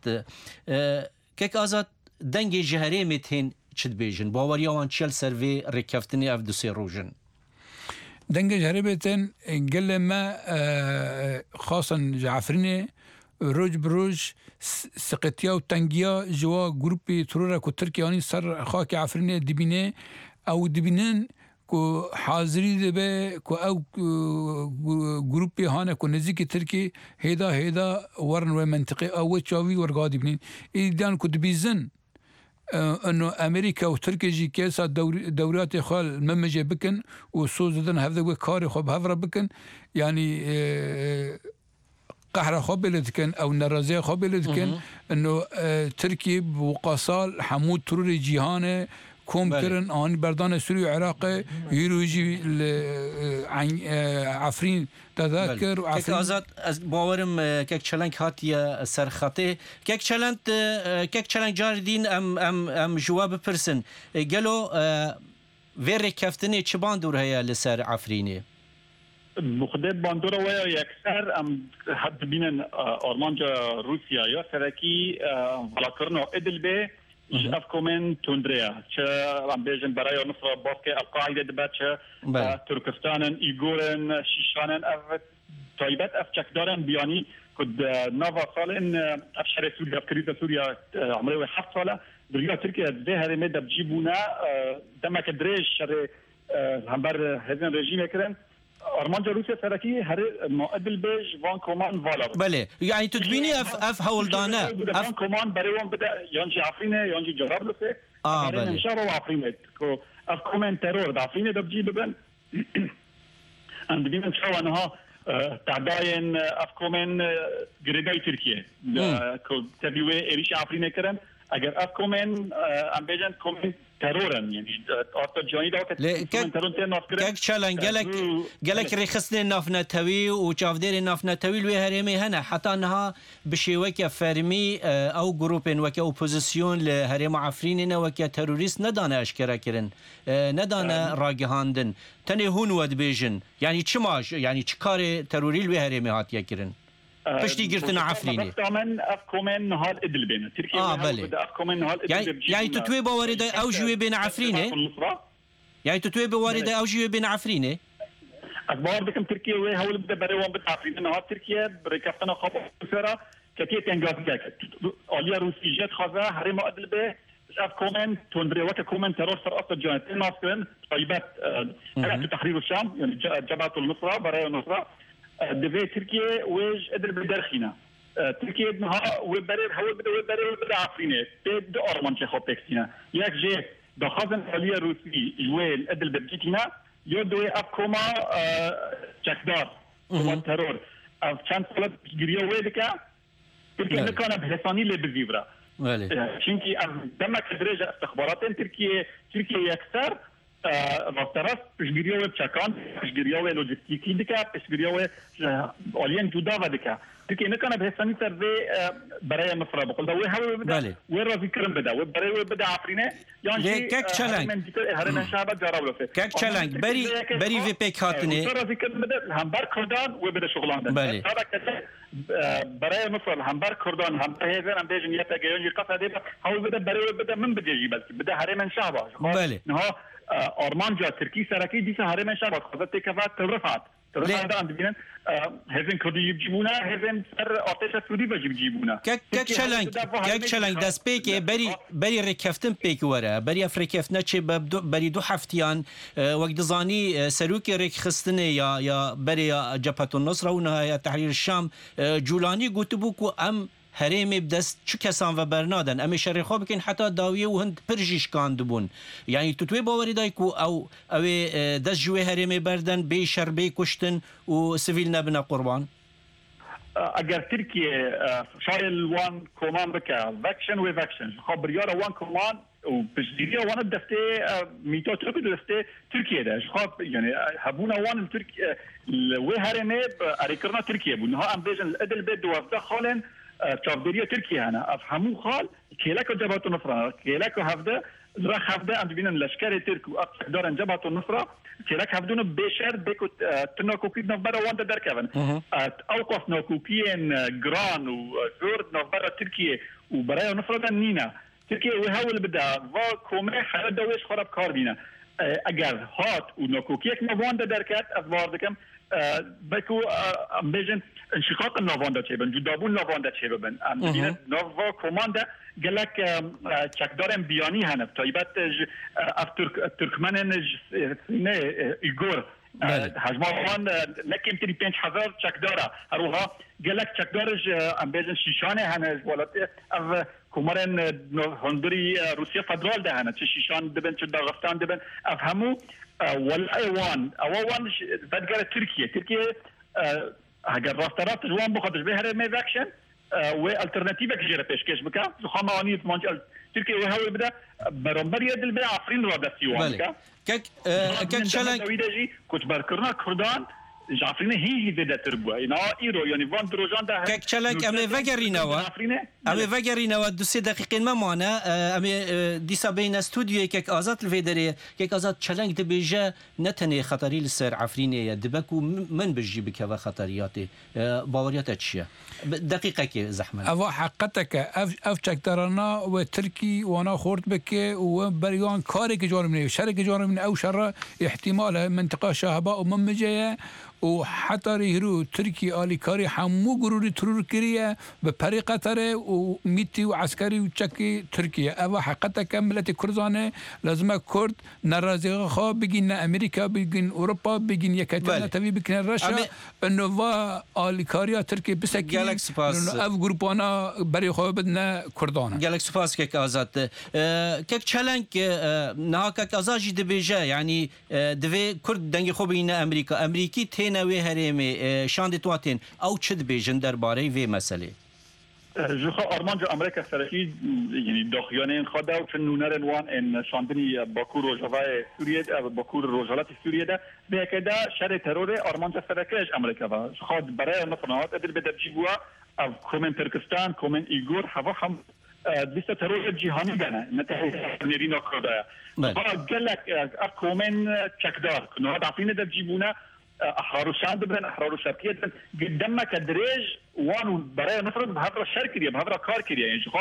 آزاد دنگ جهره میتین چد بیجن باوریاوان چل سروی رکفتنی اف دوسی روژن دنگ جربتن قال ما خاصا جعفريني روج بروج سقطيا وتنجيا جوا جروبي ترورا كو تركياني سر خاك عفريني دبينه او دبينن كو حاضري دبه كو او جروبي هانا كو نزيكي تركي هيدا ورن ومنطقي او تشاوي ورقا دبينين ايدان كو دبيزن انه امريكا وتركيا جي كيسا دوريات خال ممجي بكن وصوزدن هذا كاري خب هفرا بكن يعني قهر خب لتكن او نرازي خب لتكن انه تركي وقصال حمود تروري جيهانه كوم كرن آن بردان سوري وعراق يروجي عفرين تذاكر وعفرين كيك آزاد باورم كيك چلنگ هاتيا سرخطه كيك چلنگ جاردين ام جواب پرسن قالوا وير كفتني چه باندور هيا لسر عفريني مخدر باندورا ويا يكسر ام حد بينن أرمانجا روسيا يا سركي فلاكرنو ادلبه اف كومن توندريا چه ام بيجن براي نصر باسكي القاعده دبات تركستان ايغورن شيشانن اف طيبات اف چكدارن بياني كد نافا سالن اف شرع سوريا كريتا سوريا عمره 7 ساله درجه تركيا ده هرمه دبجيبونا دمك دريش شرع همبر هزن رژیم كرن أرمانجا روسيا سركي هر مؤدل بيج وان كومان فالا بله يعني تدبيني اف هولدانا وان كومان بريوان بدا ينجي عفرينه ينجي جرابلسه بله ان شاء الله عفرينه كو اف كومان تيرور عفرينه دبجي ببن عند بين ان شاء الله انها تعداين اف كومان جريداي تركيا كو تبيوي ايش عفرينه كرن اگر اف كومان ام بيجن كومان ترورن يعني آتا جانی داوت ترون تر ناف کرد. یک چلنگ گلک رخصت نافنتوی و چافدر نافنتوی لوی هرمی هنه حتی انها بشیوه که فرمی او گروپن و که اپوزیسیون لهرم عفرین و که تروریست ندانه اشکره کرن ندانه راگهاندن تنه هون ود بیجن یعنی چه ماش یعنی چه کار تروری لوی هرمی هاتیه کرن پشتی گرتن عفرینی. من افکومن نهال ادلبین. ترکیه بله. یعنی تو توی باورده اوجوی بین عفرینه؟ یعنی تو توی باورده اوجوی بین عفرینه؟ از باور بکم ترکیه و هول بده برای وان بتعفرین نهاد ترکیه برای کفتن خواب سرا کتیه تنگازی کرد آلیا روسی جت خواه هرم عدل به اف كومن تندري وك كومن تروس رأس الجانتين ماسكن طيبات هيئة تحرير الشام يعني جبهة النصرة برايا النصرة دفي تركيا ويج ادر بدرخينا تركيا نها وبرير حول بدا عفرينه بيد أرمان شخو بيكسينا ياك جي دخازن حاليا روسي جويل ادل بدجيتنا يودوي اف كوما چكدار كوما ترور اف چند سالت گريا ويدكا تركيا نكانا بحساني لبزيبرا چونکی از دمک درجه استخبارات ترکیه اکثر راستراست پشگیری و چکان پشگیری و لوجستیکی دکه پشگیری و آلین جدا و دکه ترکیه نکنه به حسانی سر برای مصر بقول ده و هوا بده و رازی کرم بده و برای بده عفرینه یعنی کک چلنگ هرم شعب جراب لفه کک چلنگ بری وی پیک هاتنه رازی کرم بده هم بر کردان و بده شغلان ده برای مصر هم بر کردان هم هزار هم بیشتر نیت اگه یه قصه دیده هوا بده برای بده من بده بلکه بده هرم شعب نه آرمانجا ترکی سرکی دیسه هرم شعب خودت تکفات ترفعت ده ببینن هزین کردی بجیبونه هزین سر آتش سوری بجیبونه کک چلنگ دست پیک بری رکفتن پیک وره بری افریکفتن چه بری دو هفتیان وقت دزانی سروک رک خستنه یا بری جبهة النصرة و نهایت تحریر الشام جولانی گوت بو کو ام هرمی بدست چه کسان و برنادن اما شر خواب کن حتی داویه و هند پرجیش کاندبون یعنی توی باوری دای کو او دست جوی هرمی بردن بی شر بی کشتن و سیویل نبنا قربان اگر ترکیه شایل وان کمان بکه وکشن و وکشن خواب بریار وان کمان و بجدیریه وان دسته میتا ترکی دسته ترکیه ده خواب یعنی هبونا وان ترکیه و هرمی اریکرنا ترکیه بون ها ام بیجن ادل بید دوازده خالن چاودری ترکیه هنا افهمو خال کیلک جبهة النصرة کیلک هفته رخ هفته ام ببینن لشکر ترک و دارن جبهة النصرة کیلک هفتونو بشر بکو تناکوکی نفبر وانده درکون اوقف ناکوکین گران و زورد نفبر ترکیه و برای النصرة نینا ترکیه و هول بده و کومه خرد دویش خراب کار بینه اگر هات و ناکوکیک نوانده درکت از واردکم بکو بیجن انشقاق النوانده چه بن جدابون نوانده چه بن ام نووا کمانده گلک چکدارم بیانی هنف تایبت اف ترکمن نه ایگور هجموان نکیم تری 5000 چکداره هروها گلک چکدارش ام بیجن شیشانه هنف ولات اف کمرن هندری روسیه فدرال ده هنف چه شیشان دبن چه داغستان دبن افهمو والأيوان أوان بدقالة تركيا هاجر راسترات جوان بخاطر بهر ميز أكشن والترناتيفة كجيرة بيشكش بكا زخامة وانية مانجل تركيا وهاوي بدا برمبر يد البيع عفرين رادة سيوان بكا كك شلنك كنت بركرنا كردان جعفرينه هي بدا تربوا اینا ایرو یعنی وان دروجان ده کک چلنگ امی وگرینوا دو سه دقیقه ما مانه امی دیسا بین استودیو کک آزاد الفیدری کک آزاد چلنگ ده بیجه نتنه خطری لسر عفرینه دبکو من بجی بک و خطریاتی باوریات چیه دقیقه که زحمه اوا حقیقتک اف چکدارنا و ترکی وانا خورد بک و بریان کاری که جارم نه شر که جارم نه او شر احتمال منطقه شهباء و ممجه و حتی ریرو ترکی آلیکاری همو گروری ترور کریه به پری قطره و میتی و عسکری و چکی ترکیه اوا حقیقتا کملت کرزانه لازمه کرد نرازی خواه بگین نه امریکا بگین اروپا بگین یکتیانه تاوی بگین رشا انو و آلیکاری ترکی بسکی اف گروپانا بری خواه بدن کردانه گلک سپاس که آزاد که چلنگ نه که آزاد جی دبیجه یعنی دوی کرد دنگی خوب این امریکی نوی هرمی شاندت واتین او چد بیجن درباره وی مسئله جوخا آرمانجا امریکا سرکی یعنی داخیانه خدا و چون نونر وان ان شاندنی باکور روجاوای سوریه باکور روجالات سوریه ده به کدا شر ترور آرمانجا سرکش امریکا و خود برای مصنوعات ادل به درجیبوا او کومن ترکستان کومن ایگور هوا هم لیست ترور جهانی دانه نتیجه نرینا کردایا گلک اف کومن چکدار کنه دافینه درجیبونه احرار الشام دبن احرار الشرقيه قدامك كدريج وانو براي نفرض بهذا الشركه بهذا كار كريا يعني شو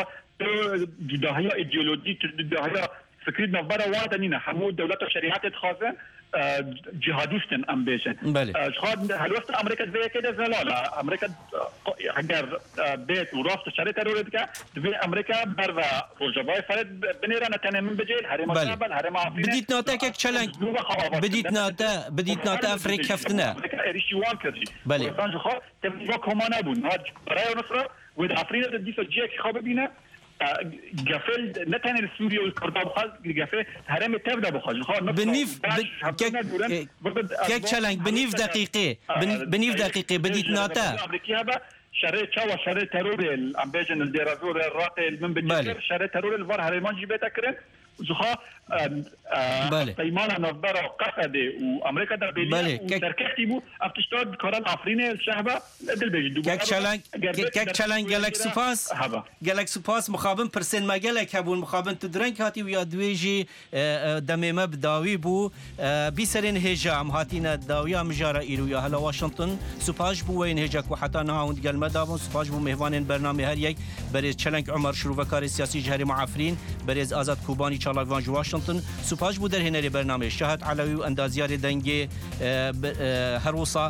جداهيه ايديولوجي جداهيه فكرتنا برا وادنينا حمود دولات الشريعات تخافن جهاديستن ام بيشن خاد هلوست امريكا زي كده زلاله امريكا اگر بيت ورافت شريطه رودك في امريكا برا روجباي فرد بنيران تن من بجيل هرم شابل هرم عفرين بديت نوتك تشالنج بديت نوتا افريقيا كفتنا امريكا اريشي وانكري بله فرنسا خاد تبقى كمان ابون هاد براي نصره والعفرين دي فجيك خاب بينا قفل نتن السوري والكرداب خاص قفل هرم تبدا بخاص بنيف كيك تشالنج بنيف دقيقه بديت نوتا شريت شوا شريت ترور الامبيجن الديرازور الراقي من بجير شريت ترور الفار هرمان جيبتا كرن زخا قيمانا نظرة قصدي وامريكا دربيلية وتركيبو افتشتاد كورال عفريني الشهبة دل بيجي كيك تشالنج جالكسي باس مخابن برسن ما جالك هبون مخابن تدرنك هاتي ويا دويجي دميمه بداوي بو بيسرين هجام هاتينا داويا مجارة إيرو يا هلا واشنطن سوباج بو وين هجاك وحتى نهاوند قال مدابون سوباج بو مهوانين برنامج هريك بريز تشالنج عمر شروفكار سياسي جهري معفرين بريز آزاد كوباني تشالاكوان واشنطن سوباج بو در هنري برنامج شهد علوي واندازيار دنگي هروسا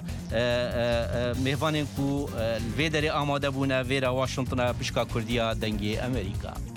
مهوانين كو الفيدري آماده بونا فيرا واشنطن بشكا كرديا دنگي أمريكا